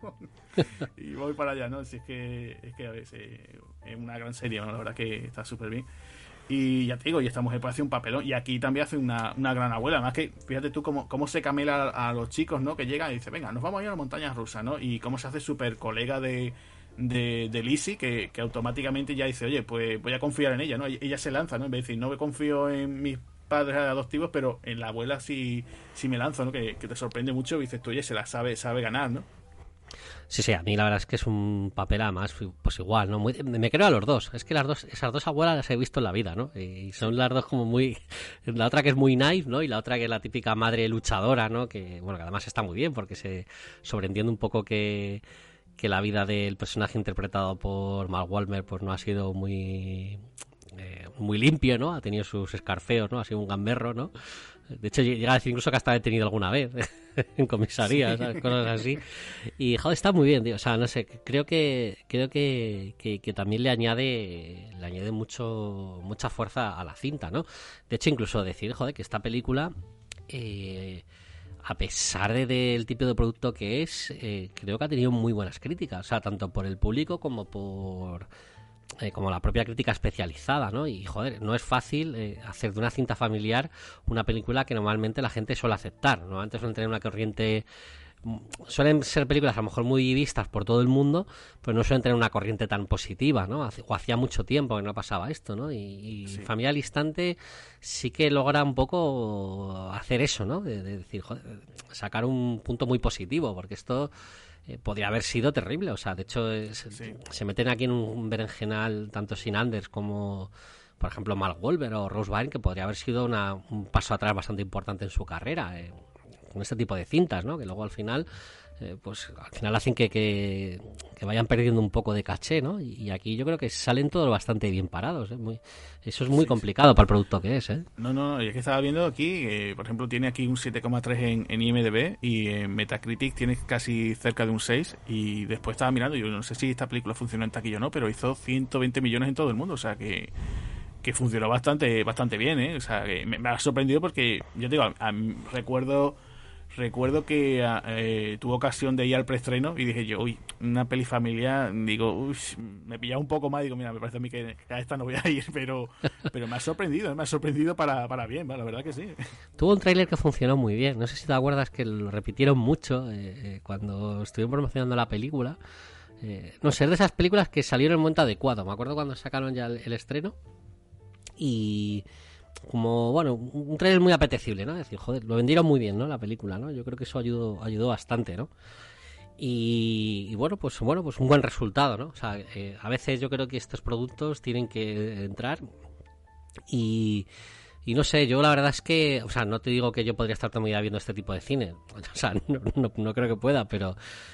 y voy para allá, ¿no? Si es que a veces es una gran serie, ¿no? La verdad que está súper bien. Y ya te digo, y esta mujer puede hacer un papelón, y aquí también hace una gran abuela. Además que, fíjate tú cómo se camela a los chicos, ¿no? Que llegan y dicen, venga, nos vamos a ir a la montaña rusa, ¿no? Y cómo se hace súper colega de Lizzie, que automáticamente ya dice, oye, pues voy a confiar en ella, ¿no? Ella se lanza, ¿no? En vez de decir, no me confío en mis padres adoptivos, pero en la abuela sí me lanzo, ¿no? Que te sorprende mucho y dices tú, oye, se la sabe ganar, ¿no? Sí, sí, a mí la verdad es que es un papel además, pues igual, ¿no? Me creo a los dos. Es que esas dos abuelas las he visto en la vida, ¿no? Y son las dos como muy... La otra que es muy naive, ¿no? Y la otra que es la típica madre luchadora, ¿no? Que, bueno, que además está muy bien porque se sobreentiende un poco que la vida del personaje interpretado por Mark Wahlberg pues no ha sido muy limpio, ¿no? Ha tenido sus escarfeos, ¿no? Ha sido un gamberro, ¿no? De hecho, llega a decir incluso que ha estado detenido alguna vez en comisaría, ¿sabes? Cosas así. Y, joder, está muy bien, tío. O sea, no sé, creo que también le añade mucha fuerza a la cinta, ¿no? De hecho, incluso decir, joder, que esta película, a pesar del tipo de producto que es, creo que ha tenido muy buenas críticas. O sea, tanto por el público como como la propia crítica especializada, ¿no? Y, joder, no es fácil hacer de una cinta familiar una película que normalmente la gente suele aceptar. Normalmente suelen tener una corriente... Suelen ser películas a lo mejor muy vistas por todo el mundo, pero no suelen tener una corriente tan positiva, ¿no? O hacía mucho tiempo que no pasaba esto, ¿no? Y sí. Familia al Instante sí que logra un poco hacer eso, ¿no? De decir, joder, sacar un punto muy positivo, porque esto... podría haber sido terrible, o sea, de hecho se meten aquí en un berenjenal tanto Sin Anders como, por ejemplo, Mark Wahlberg o Rose Byrne, que podría haber sido un paso atrás bastante importante en su carrera, con este tipo de cintas, ¿no? Que luego al final hacen que vayan perdiendo un poco de caché, ¿no? Y aquí yo creo que salen todos bastante bien parados, ¿eh? Eso es muy complicado para el producto que es, ¿eh? No, y es que estaba viendo aquí, por ejemplo, tiene aquí un 7,3 en IMDb y en Metacritic tiene casi cerca de un 6, y después estaba mirando, yo no sé si esta película funcionó en taquilla o no, pero hizo 120 millones en todo el mundo, o sea que funcionó bastante bien, ¿eh? O sea, que me ha sorprendido porque, yo te digo, recuerdo que tuve ocasión de ir al preestreno y dije yo, una peli familiar, digo, me pillaba un poco más, digo, mira, me parece a mí que a esta no voy a ir, pero me ha sorprendido para bien, la verdad que sí. Tuvo un tráiler que funcionó muy bien, no sé si te acuerdas que lo repitieron mucho cuando estuvieron promocionando la película. No sé, es de esas películas que salieron en el momento adecuado. Me acuerdo cuando sacaron ya el estreno y... como, bueno, un trailer muy apetecible, ¿no? Es decir, joder, lo vendieron muy bien, ¿no? La película, ¿no? Yo creo que eso ayudó bastante, ¿no? Y bueno, pues un buen resultado, ¿no? O sea, a veces yo creo que estos productos tienen que entrar y no sé, yo la verdad es que, o sea, no te digo que yo podría estar toda mi vida viendo este tipo de cine, o sea, no creo que pueda, pero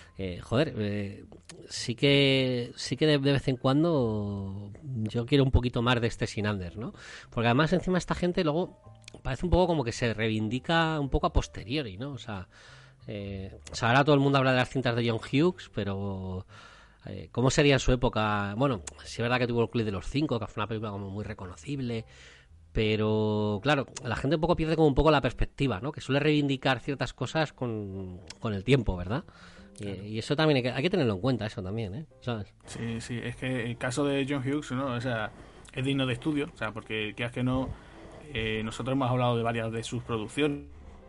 sí que de vez en cuando yo quiero un poquito más de este Sin Anders, ¿no? Porque además encima esta gente luego parece un poco como que se reivindica un poco a posteriori, ¿no? O sea, ahora todo el mundo habla de las cintas de John Hughes, pero ¿cómo sería en su época? Bueno, sí es verdad que tuvo el Club de los Cinco, que fue una película como muy reconocible, pero claro, la gente un poco pierde como un poco la perspectiva, ¿no? Que suele reivindicar ciertas cosas con el tiempo, ¿verdad? Y eso también hay que tenerlo en cuenta, eso también, ¿eh? ¿Sabes? Sí, es que el caso de John Hughes, ¿no? O sea, es digno de estudio, o sea, porque quieras que no, nosotros hemos hablado de varias de sus producciones,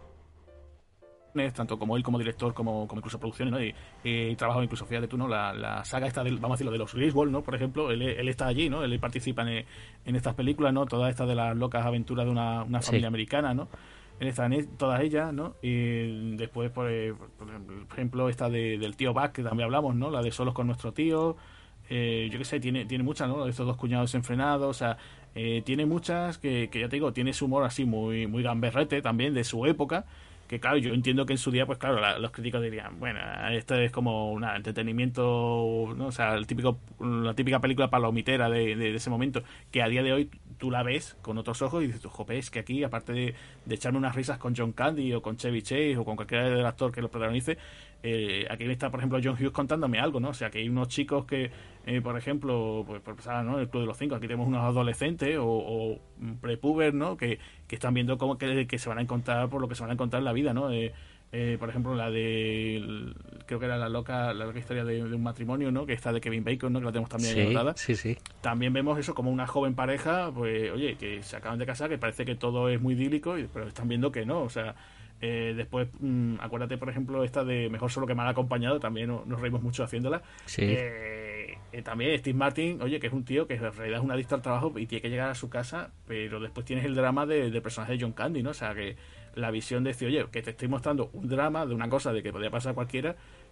tanto como él como director como incluso producciones, ¿no? Y trabajado incluso, fíjate tú, ¿no? La saga esta, vamos a decirlo, de los Griswold, ¿no? Por ejemplo, él está allí, ¿no? Él participa en estas películas, ¿no? Todas estas de las locas aventuras de una familia americana, ¿no? Él está en todas ellas, ¿no? Y después, por ejemplo, esta del tío Buck, que también hablamos, ¿no? La de Solos con nuestro tío. Yo qué sé, tiene muchas, ¿no? Estos dos cuñados desenfrenados, o sea, tiene muchas que ya te digo, tiene su humor así muy gamberrete también de su época, que claro, yo entiendo que en su día, pues claro, los críticos dirían, bueno, esto es como un entretenimiento, ¿no? O sea, la típica película palomitera de ese momento, que a día de hoy tú la ves con otros ojos y dices, jope, es que aquí, aparte de echarme unas risas con John Candy o con Chevy Chase o con cualquiera del actor que lo protagonice, aquí está, por ejemplo, John Hughes contándome algo, ¿no? O sea, que hay unos chicos que, por ejemplo, pues ¿no? El Club de los Cinco, aquí tenemos unos adolescentes o prepuber, ¿no? Que están viendo cómo que se van a encontrar por lo que se van a encontrar en la vida, ¿no? Por ejemplo, la de, creo que era la loca historia de un matrimonio, ¿no? Que está de Kevin Bacon, ¿no? Que la tenemos también anotada. Sí. También vemos eso como una joven pareja, pues, oye, que se acaban de casar, que parece que todo es muy idílico, pero están viendo que no, o sea, después, acuérdate, por ejemplo, esta de Mejor solo que mal acompañado, también nos reímos mucho haciéndola. Sí. También Steve Martin, oye, que es un tío que en realidad es un adicto al trabajo y tiene que llegar a su casa, pero después tienes el drama del personaje de John Candy, ¿no? O sea, que la visión de decir, oye, que te estoy mostrando un drama de una cosa de que podría pasar cualquiera,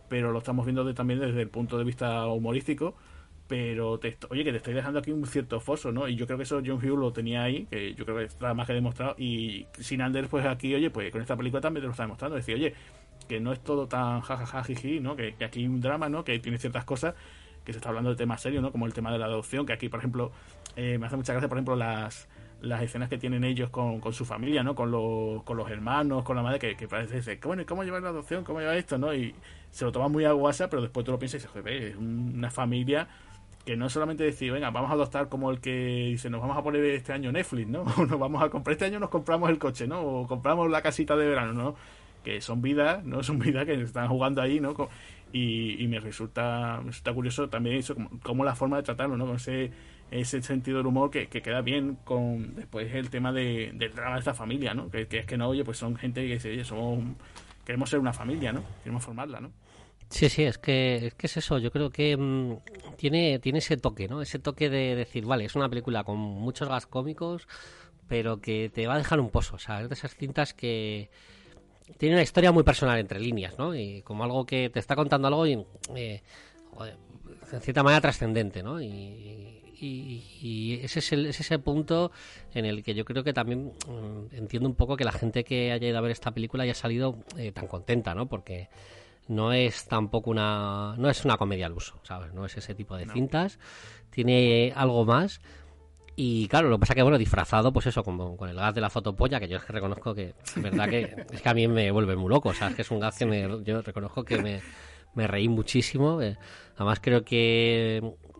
pero lo estamos viendo también desde el punto de vista humorístico. Pero oye, que te estoy dejando aquí un cierto foso, ¿no? Y yo creo que eso John Hughes lo tenía ahí, que yo creo que está más que demostrado. Y Sin Anders, pues aquí, oye, pues con esta película también te lo está demostrando. Es decir, oye, que no es todo tan jajaja, jiji, ¿no? Que aquí hay un drama, ¿no? Que tiene ciertas cosas, que se está hablando de temas serios, ¿no? Como el tema de la adopción, que aquí, por ejemplo, me hace mucha gracia, por ejemplo, las escenas que tienen ellos con su familia, ¿no? Con los hermanos, con la madre, que parece ser, bueno, ¿cómo llevar la adopción? ¿Cómo llevar esto? ¿No? Y se lo toma muy a guasa, pero después tú lo piensas y dices, joder, es una familia que no es solamente decir, venga, vamos a adoptar como el que dice, nos vamos a poner este año Netflix, ¿no? O nos vamos a comprar este año, nos compramos el coche, ¿no? O compramos la casita de verano, ¿no? Que son vidas, ¿no? Son vidas que están jugando ahí, ¿no? Y me resulta curioso también eso, como la forma de tratarlo, ¿no? Con ese sentido del humor que queda bien con después el tema del drama de esta familia, ¿no? Que es que no, oye, pues son gente que dice, oye, queremos ser una familia, ¿no? Queremos formarla, ¿no? Sí, es que es eso. Yo creo que tiene ese toque, ¿no? Ese toque de decir, vale, es una película con muchos gas cómicos, pero que te va a dejar un pozo. O sea, es de esas cintas que tiene una historia muy personal entre líneas, ¿no? Y como algo que te está contando algo y, joder, en cierta manera trascendente, ¿no? Y ese es ese punto en el que yo creo que también entiendo un poco que la gente que haya ido a ver esta película haya salido tan contenta, ¿no? Porque no es tampoco no es una comedia al uso, ¿sabes? No es ese tipo de cintas, tiene algo más. Y claro, lo que pasa que, bueno, disfrazado, pues eso, como con el gas de la fotopolla, que yo es que reconozco que, es verdad que es que a mí me vuelve muy loco, o sea, es que es un gas que yo reconozco que me reí muchísimo. Además creo que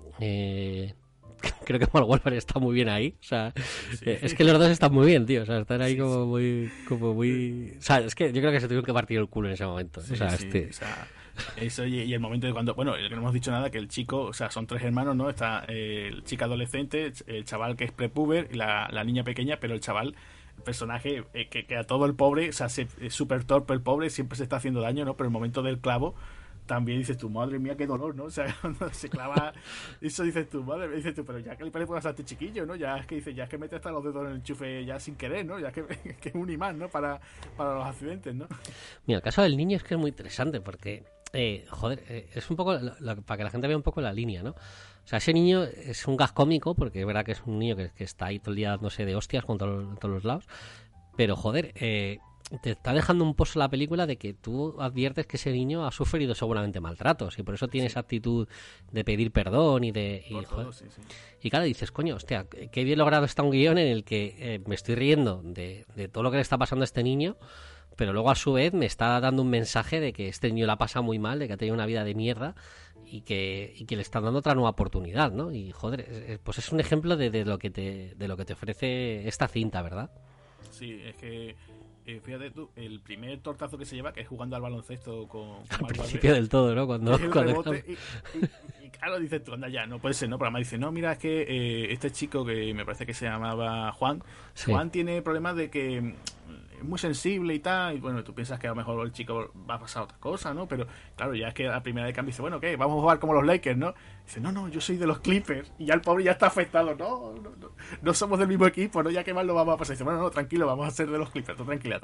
Mark Wahlberg está muy bien ahí, o sea, sí. Es que los dos están muy bien, tío, o sea, están ahí como muy, o sea, es que yo creo que se tuvieron que partir el culo en ese momento, sí, o sea, sí, o sea, eso y el momento de cuando, bueno, que no hemos dicho nada, que el chico, o sea, son 3 hermanos, ¿no? Está el chico adolescente, el chaval que es prepuber y la niña pequeña, pero el chaval, el personaje que a todo el pobre, o sea, es súper torpe el pobre, siempre se está haciendo daño, ¿no? Pero el momento del clavo también dices tú, madre mía, qué dolor, ¿no? O sea, cuando se clava eso dices tú, pero ya que le puede pasar a este chiquillo, ¿no? Ya es que dices, ya es que mete hasta los dedos en el enchufe ya sin querer, ¿no? Ya que es un imán, ¿no? Para los accidentes, ¿no? Mira, el caso del niño es que es muy interesante porque, es un poco, para que la gente vea un poco la línea, ¿no? O sea, ese niño es un gas cómico porque es verdad que es un niño que está ahí todo el día dándose de hostias con todos los lados, pero joder, te está dejando un pozo la película de que tú adviertes que ese niño ha sufrido seguramente maltratos y por eso tiene esa actitud de pedir perdón y joder. Todo, sí. Y claro, dices, coño, hostia, qué bien logrado está un guión en el que me estoy riendo de todo lo que le está pasando a este niño, pero luego a su vez me está dando un mensaje de que este niño la pasa muy mal, de que ha tenido una vida de mierda y que le están dando otra nueva oportunidad, ¿no? Y joder, pues es un ejemplo de lo que te ofrece esta cinta, ¿verdad? Sí, es que fíjate tú, el primer tortazo que se lleva, que es jugando al baloncesto con al principio del todo, ¿no? Cuando rebote, y claro, dices tú, anda ya, no puede ser, ¿no? Pero además dice, no, mira, es que este chico que me parece que se llamaba Juan, sí. Juan tiene problemas de que es muy sensible y tal, y bueno, tú piensas que a lo mejor el chico va a pasar otra cosa, ¿no? Pero claro, ya es que a la primera de cambio dice, bueno, ¿qué? Vamos a jugar como los Lakers, ¿no? Dice, no, yo soy de los Clippers, y ya el pobre ya está afectado, no somos del mismo equipo, ¿no? Ya que mal lo vamos a pasar. Dice, bueno, no, tranquilo, vamos a ser de los Clippers, tú tranquilo.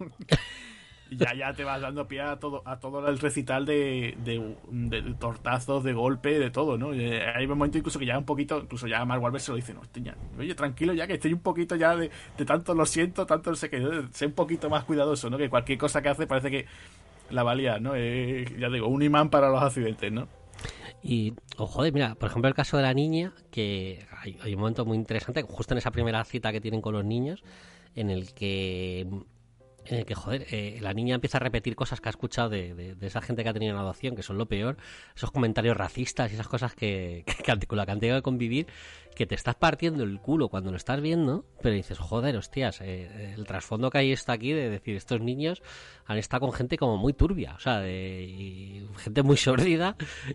Y ya te vas dando pie a todo el recital de tortazos, de golpe, de todo, ¿no? Hay un momento incluso que ya un poquito, incluso ya Mark Wahlberg se lo dice, no, oye, tranquilo ya, que estoy un poquito ya de tanto lo siento, tanto no sé qué, sé un poquito más cuidadoso, ¿no? Que cualquier cosa que hace parece que la valía, ¿no? Ya digo, un imán para los accidentes, ¿no? Y, joder, mira, por ejemplo el caso de la niña, que hay un momento muy interesante, justo en esa primera cita que tienen con los niños, en el que joder, la niña empieza a repetir cosas que ha escuchado de esa gente que ha tenido en adopción, que son lo peor, esos comentarios racistas y esas cosas que con la que han tenido que convivir, que te estás partiendo el culo cuando lo estás viendo, pero dices, joder, hostias, el trasfondo que hay está aquí de decir, estos niños han estado con gente como muy turbia, o sea, y gente muy sórdida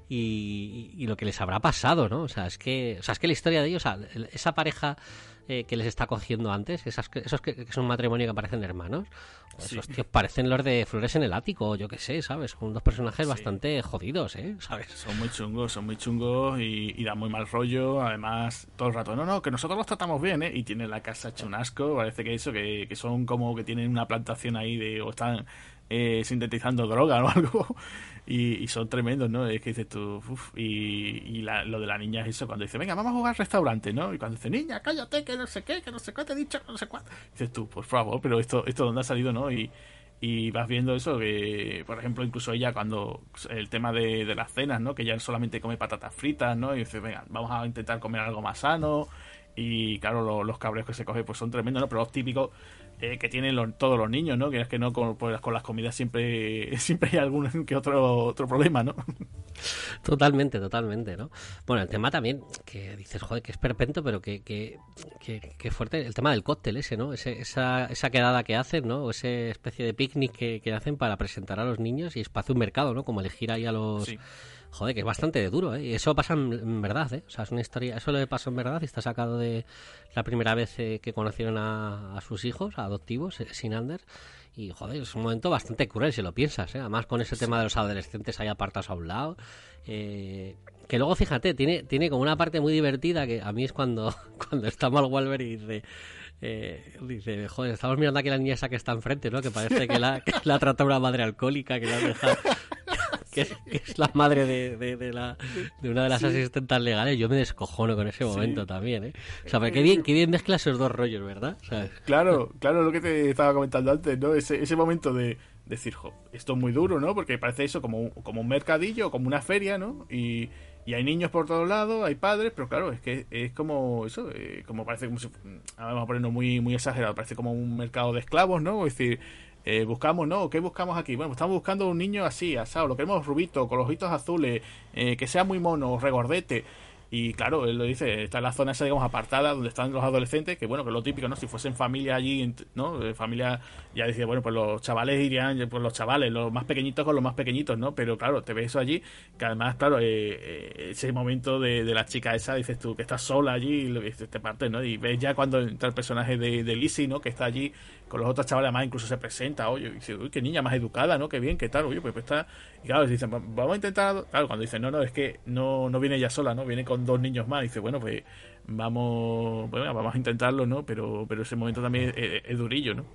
y lo que les habrá pasado, ¿no? O sea, es que la historia de ellos, o sea, esa pareja que les está cogiendo antes, esos que es un matrimonio que parecen hermanos, sí. Esos tíos parecen los de Flores en el ático, yo qué sé, ¿sabes? Son dos personajes bastante jodidos, ¿sabes? Son muy chungos y dan muy mal rollo, además todo el rato, no, que nosotros los tratamos bien, y tienen la casa hecha un asco, parece que eso, que son como que tienen una plantación ahí o están sintetizando droga o algo. Y son tremendos, ¿no? Es que dices tú, lo de la niña es eso, cuando dice, venga, vamos a jugar al restaurante, ¿no? Y cuando dice, niña, cállate, que no sé qué, te he dicho, que no sé cuánto. Dices tú, por favor, pero esto ¿dónde ha salido, no? Y vas viendo eso, que por ejemplo, incluso ella cuando el tema de las cenas, ¿no? Que ella solamente come patatas fritas, ¿no? Y dice, venga, vamos a intentar comer algo más sano. Y claro, los cabreos que se cogen pues son tremendos, ¿no? Pero los típicos que tienen todos los niños, ¿no? Que es que no con las comidas siempre hay algún que otro problema, ¿no? Totalmente, ¿no? Bueno, el tema también, que dices, joder, que es perpento, pero que fuerte, el tema del cóctel ese, ¿no? Esa quedada que hacen, ¿no? O esa especie de picnic que hacen para presentar a los niños y es para hacer un mercado, ¿no? Como elegir ahí a los... Sí. Joder, que es bastante duro, ¿eh? Y eso pasa en verdad, ¿eh? O sea, es una historia... Eso le pasó en verdad y está sacado de la primera vez que conocieron a sus hijos, adoptivos, sin Anders. Y, joder, es un momento bastante cruel si lo piensas, ¿eh? Además con ese tema de los adolescentes ahí apartados a un lado. Que luego, fíjate, tiene como una parte muy divertida que a mí es cuando está Mark Wahlberg y dice, joder, estamos mirando aquí a la niña esa que está enfrente, ¿no? Que parece que la ha tratado una madre alcohólica, que la ha dejado... que es la madre de una de las asistentes legales. Yo me descojono con ese momento también, ¿eh? O sea, pero qué bien mezcla esos dos rollos, ¿verdad? O sea, claro, lo que te estaba comentando antes, ¿no? Ese momento de decir, esto es muy duro, ¿no? Porque parece eso como un mercadillo, como una feria, ¿no? Y hay niños por todos lados, hay padres, pero claro, es que es como eso, como parece como si, vamos a ponerlo muy, muy exagerado, parece como un mercado de esclavos, ¿no? Es decir, buscamos, ¿no? ¿Qué buscamos aquí? Bueno, estamos buscando un niño así, asado, lo queremos rubito, con los ojitos azules, que sea muy mono, regordete. Y claro, él lo dice, está en la zona esa, digamos, apartada, donde están los adolescentes, que bueno, que es lo típico, ¿no? Si fuesen familia allí, ¿no? Familia, ya decía, bueno, pues los chavales irían, pues los chavales, los más pequeñitos con los más pequeñitos, ¿no? Pero claro, te ves eso allí, que además, claro, ese momento de la chica esa, dices tú, que estás sola allí, y te partes, ¿no? Y ves ya cuando entra el personaje de Lizzie, ¿no? Que está allí con los otros chavales, además incluso se presenta, oye, y dice, uy, qué niña más educada, ¿no? Qué bien, qué tal, oye, pues está... Y claro, dicen, vamos a intentar... Claro, cuando dicen, no, es que no viene ella sola, ¿no? Viene con 2 niños más. Y dice, bueno, pues vamos a intentarlo, ¿no? Pero ese momento también es durillo, ¿no?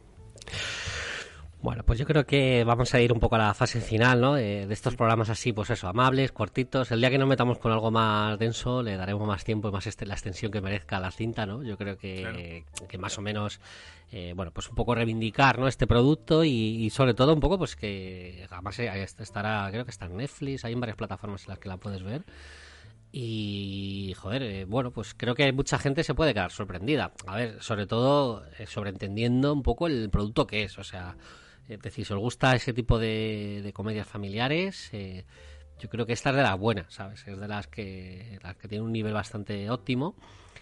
Bueno, pues yo creo que vamos a ir un poco a la fase final, ¿no? De estos programas así, pues eso, amables, cortitos. El día que nos metamos con algo más denso le daremos más tiempo y más la extensión que merezca la cinta, ¿no? Yo creo que más o menos, bueno, pues un poco reivindicar, ¿no? Este producto y sobre todo un poco, pues que además estará, creo que está en Netflix, hay en varias plataformas en las que la puedes ver. Y, joder, bueno, pues creo que mucha gente se puede quedar sorprendida. A ver, sobre todo sobreentendiendo un poco el producto que es, o sea... Es decir, si os gusta ese tipo de comedias familiares, yo creo que esta es de las buenas, ¿sabes? Es de las que tiene un nivel bastante óptimo.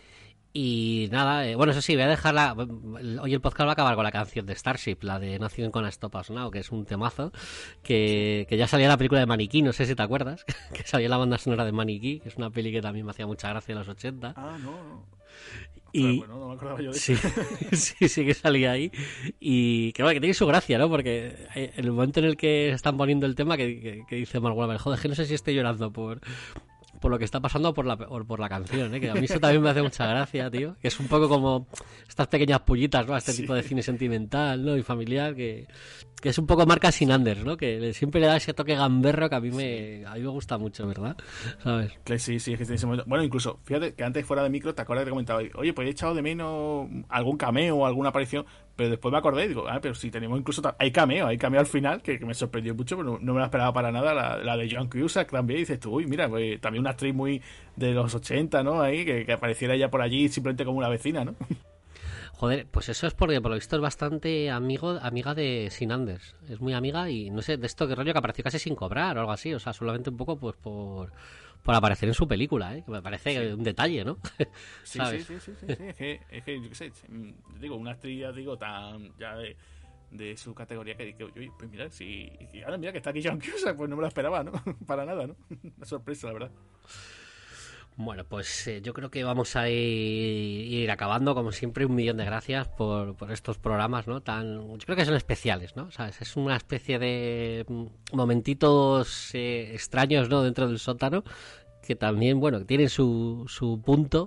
Y nada, bueno, eso sí, voy a dejarla. Hoy el podcast va a acabar con la canción de Starship, la de Nothing Gonna Stop Us Now, que es un temazo. Que ya salía en la película de Maniquí, no sé si te acuerdas. Que salía en la banda sonora de Maniquí, que es una peli que también me hacía mucha gracia en los 80. Ah, no. Y bueno, no me acordaba yo de sí, sí que salía ahí. Y que, bueno, que tiene su gracia, ¿no? Porque en el momento en el que están poniendo el tema, que dice Mark Wahlberg, joder, que no sé si estoy llorando por lo que está pasando o por la canción, ¿eh? Que a mí eso también me hace mucha gracia, tío. Que es un poco como estas pequeñas pullitas, ¿no? A este tipo de cine sentimental, ¿no? Y familiar, que es un poco marca sin Anders, ¿no? Que siempre le da ese toque gamberro que a mí me gusta mucho, ¿verdad? ¿Sabes? Sí, es que en ese momento... Bueno, incluso, fíjate que antes fuera de micro, te acuerdas que comentaba, oye, pues he echado de menos algún cameo o alguna aparición, pero después me acordé y digo, pero si tenemos incluso... Hay cameo al final, que me sorprendió mucho, pero no me la esperaba para nada, la de John Cusack también, y dices tú, uy, mira, pues también una actriz muy de los 80, ¿no? Ahí, que apareciera ella por allí simplemente como una vecina, ¿no? Joder, pues eso es porque por lo visto es bastante amiga de Sin Anders. Es muy amiga y no sé, de esto que rollo que apareció casi sin cobrar o algo así. O sea, solamente un poco pues por aparecer en su película, ¿eh? Que me parece un detalle, ¿no? Sí. Es que yo qué sé, digo, una actriz, tan ya de su categoría que oye, pues mira, y ahora mira que está aquí John Cusack, pues no me lo esperaba, ¿no? Para nada, ¿no? Una sorpresa, la verdad. Bueno, pues yo creo que vamos a ir acabando, como siempre. 1.000.000 de gracias por estos programas, ¿no? Yo creo que son especiales, ¿no? ¿Sabes? Es una especie de momentitos extraños, ¿no? Dentro del sótano, que también, bueno, tienen su punto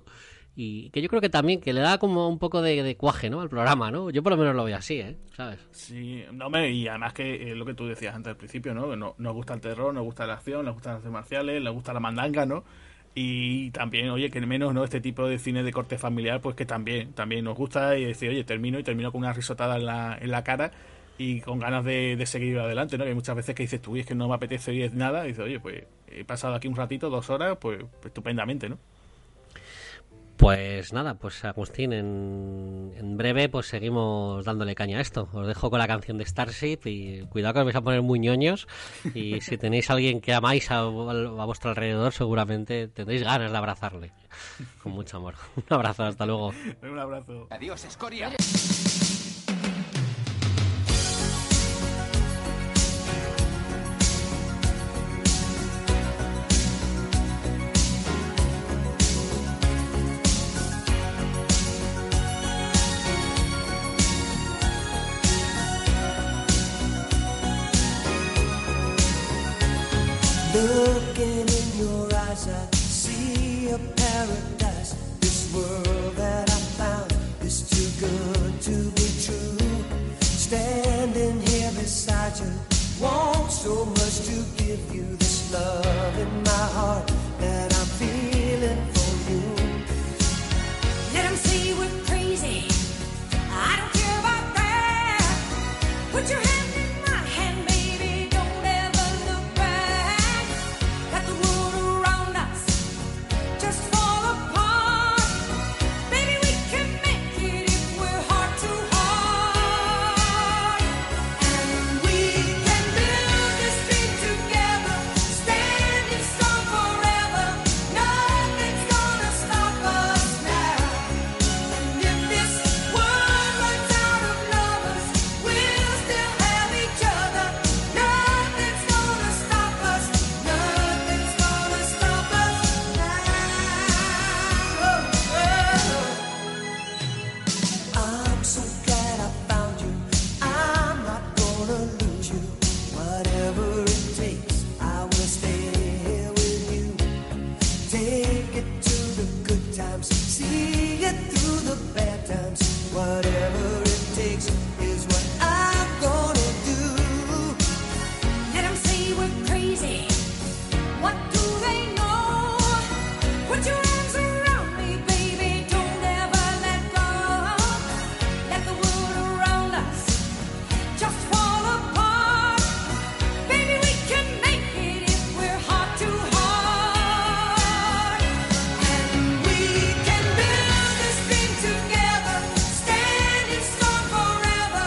y que yo creo que también que le da como un poco de cuaje, ¿no?, al programa, ¿no? Yo por lo menos lo veo así, ¿sabes? Sí, no, y además que lo que tú decías antes al principio, ¿no? Nos gusta el terror, nos gusta la acción, nos gustan las artes marciales, nos gusta la mandanga, ¿no? Y también, oye, que menos, ¿no? Este tipo de cine de corte familiar, pues que también nos gusta y decir, oye, termino con una risotada en la cara y con ganas de seguir adelante, ¿no? Que hay muchas veces que dices tú, es que no me apetece oír nada, y dices, oye, pues he pasado aquí un ratito, 2 horas, pues estupendamente, ¿no? Pues nada, pues Agustín, en breve pues seguimos dándole caña a esto. Os dejo con la canción de Starship y cuidado que os vais a poner muy ñoños, y si tenéis a alguien que amáis a vuestro alrededor seguramente tendréis ganas de abrazarle con mucho amor. Un abrazo, hasta luego. Un abrazo. Adiós, escoria. Looking in your eyes, I see a paradise. This world that I found is too good to be true. Standing here beside you, want so much to give you this love in my heart that I'm feeling for you. Let 'em say we're crazy. I don't care about that. Put your hand in my hand, baby. Don't ever look back. Let the world around us just fall apart. Baby, we can make it if we're heart to heart. And we can build this dream together, standing strong forever. Nothing's gonna stop us now. And if this world runs out of lovers, we'll still have each other. Nothing's gonna stop us. Nothing's gonna stop us now. I'm so glad I found you. I'm not gonna lose you. Whatever it takes, I will stay here with you. Take it to the good times, see it through the bad times. Whatever it takes is what I'm gonna do. Let 'em say we're crazy. What do they know? Put your arms around me, baby. Don't ever let go. Let the world around us just fall apart. Baby, we can make it if we're heart to heart. And we can build this dream together, standing strong forever.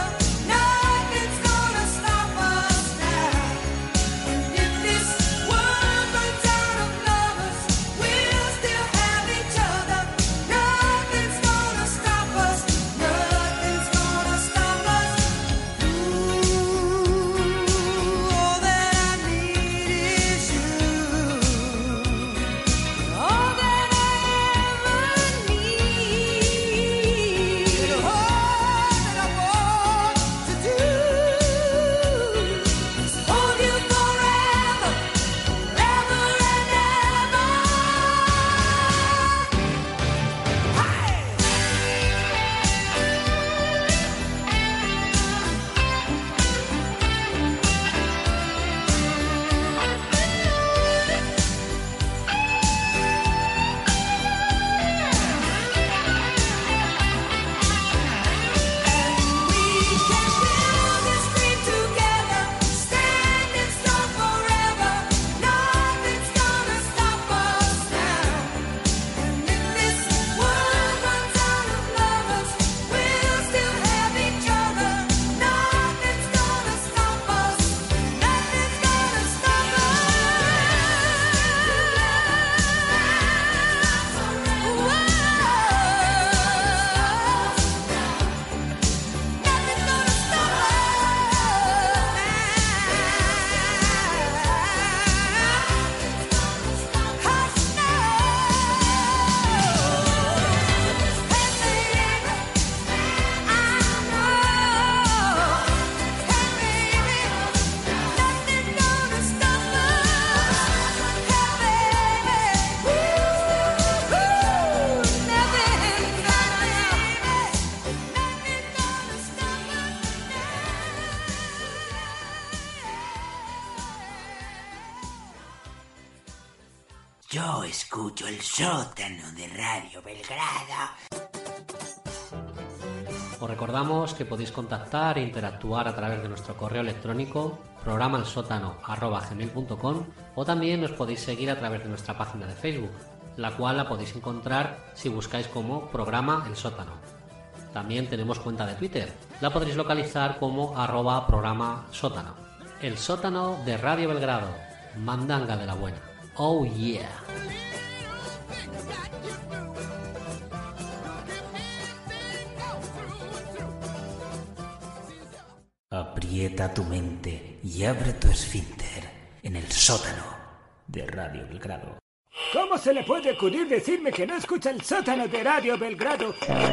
escucho el sótano de Radio Belgrado. Os recordamos que podéis contactar e interactuar a través de nuestro correo electrónico programaelsótano@gmail.com, o también nos podéis seguir a través de nuestra página de Facebook, la cual la podéis encontrar si buscáis como Programa El Sótano. También tenemos cuenta de Twitter, la podréis localizar como @programa sótano. El Sótano de Radio Belgrado, mandanga de la buena. Oh yeah. Aprieta tu mente y abre tu esfínter en el sótano de Radio Belgrado. ¿Cómo se le puede ocurrir decirme que no escucha el sótano de Radio Belgrado?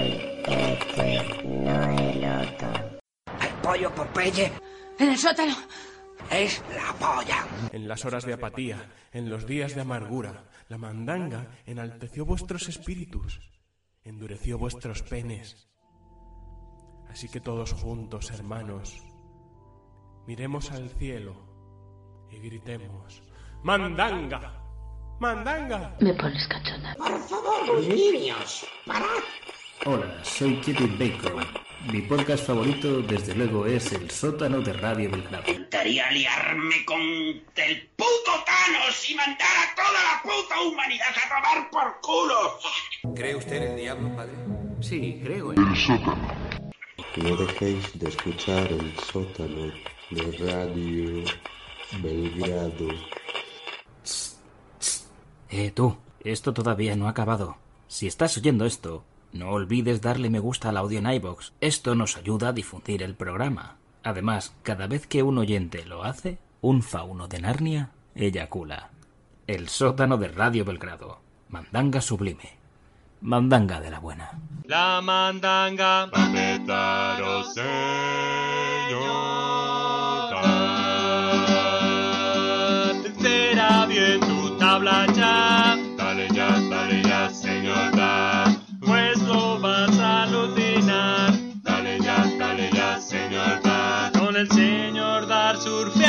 ¿El pollo Popeye? En el sótano. Es la polla. En las horas de apatía, en los días de amargura, la mandanga enalteció vuestros espíritus, endureció vuestros penes. Así que todos juntos, hermanos, miremos al cielo y gritemos: ¡Mandanga! ¡Mandanga! Me pones cachonda. Por favor, niños, parad. Hola, soy Kitty Bacon. Mi podcast favorito, desde luego, es El Sótano de Radio Belgrado. Intentaría liarme con el puto Thanos y mandar a toda la puta humanidad a tomar por culo. ¿Cree usted en el diablo, padre? Sí, creo El Sótano. No dejéis de escuchar El Sótano de Radio Belgrado. Tú, esto todavía no ha acabado. Si estás oyendo esto, no olvides darle me gusta al audio en iVoox. Esto nos ayuda a difundir el programa. Además, cada vez que un oyente lo hace, un fauno de Narnia eyacula. El Sótano de Radio Belgrado. Mandanga sublime. Mandanga de la buena. La mandanga va a empezar, señor. Será bien tu tabla ya. Dale ya, señor, pues lo vas a alucinar. Dale ya, señor, con el señor Dar surfing.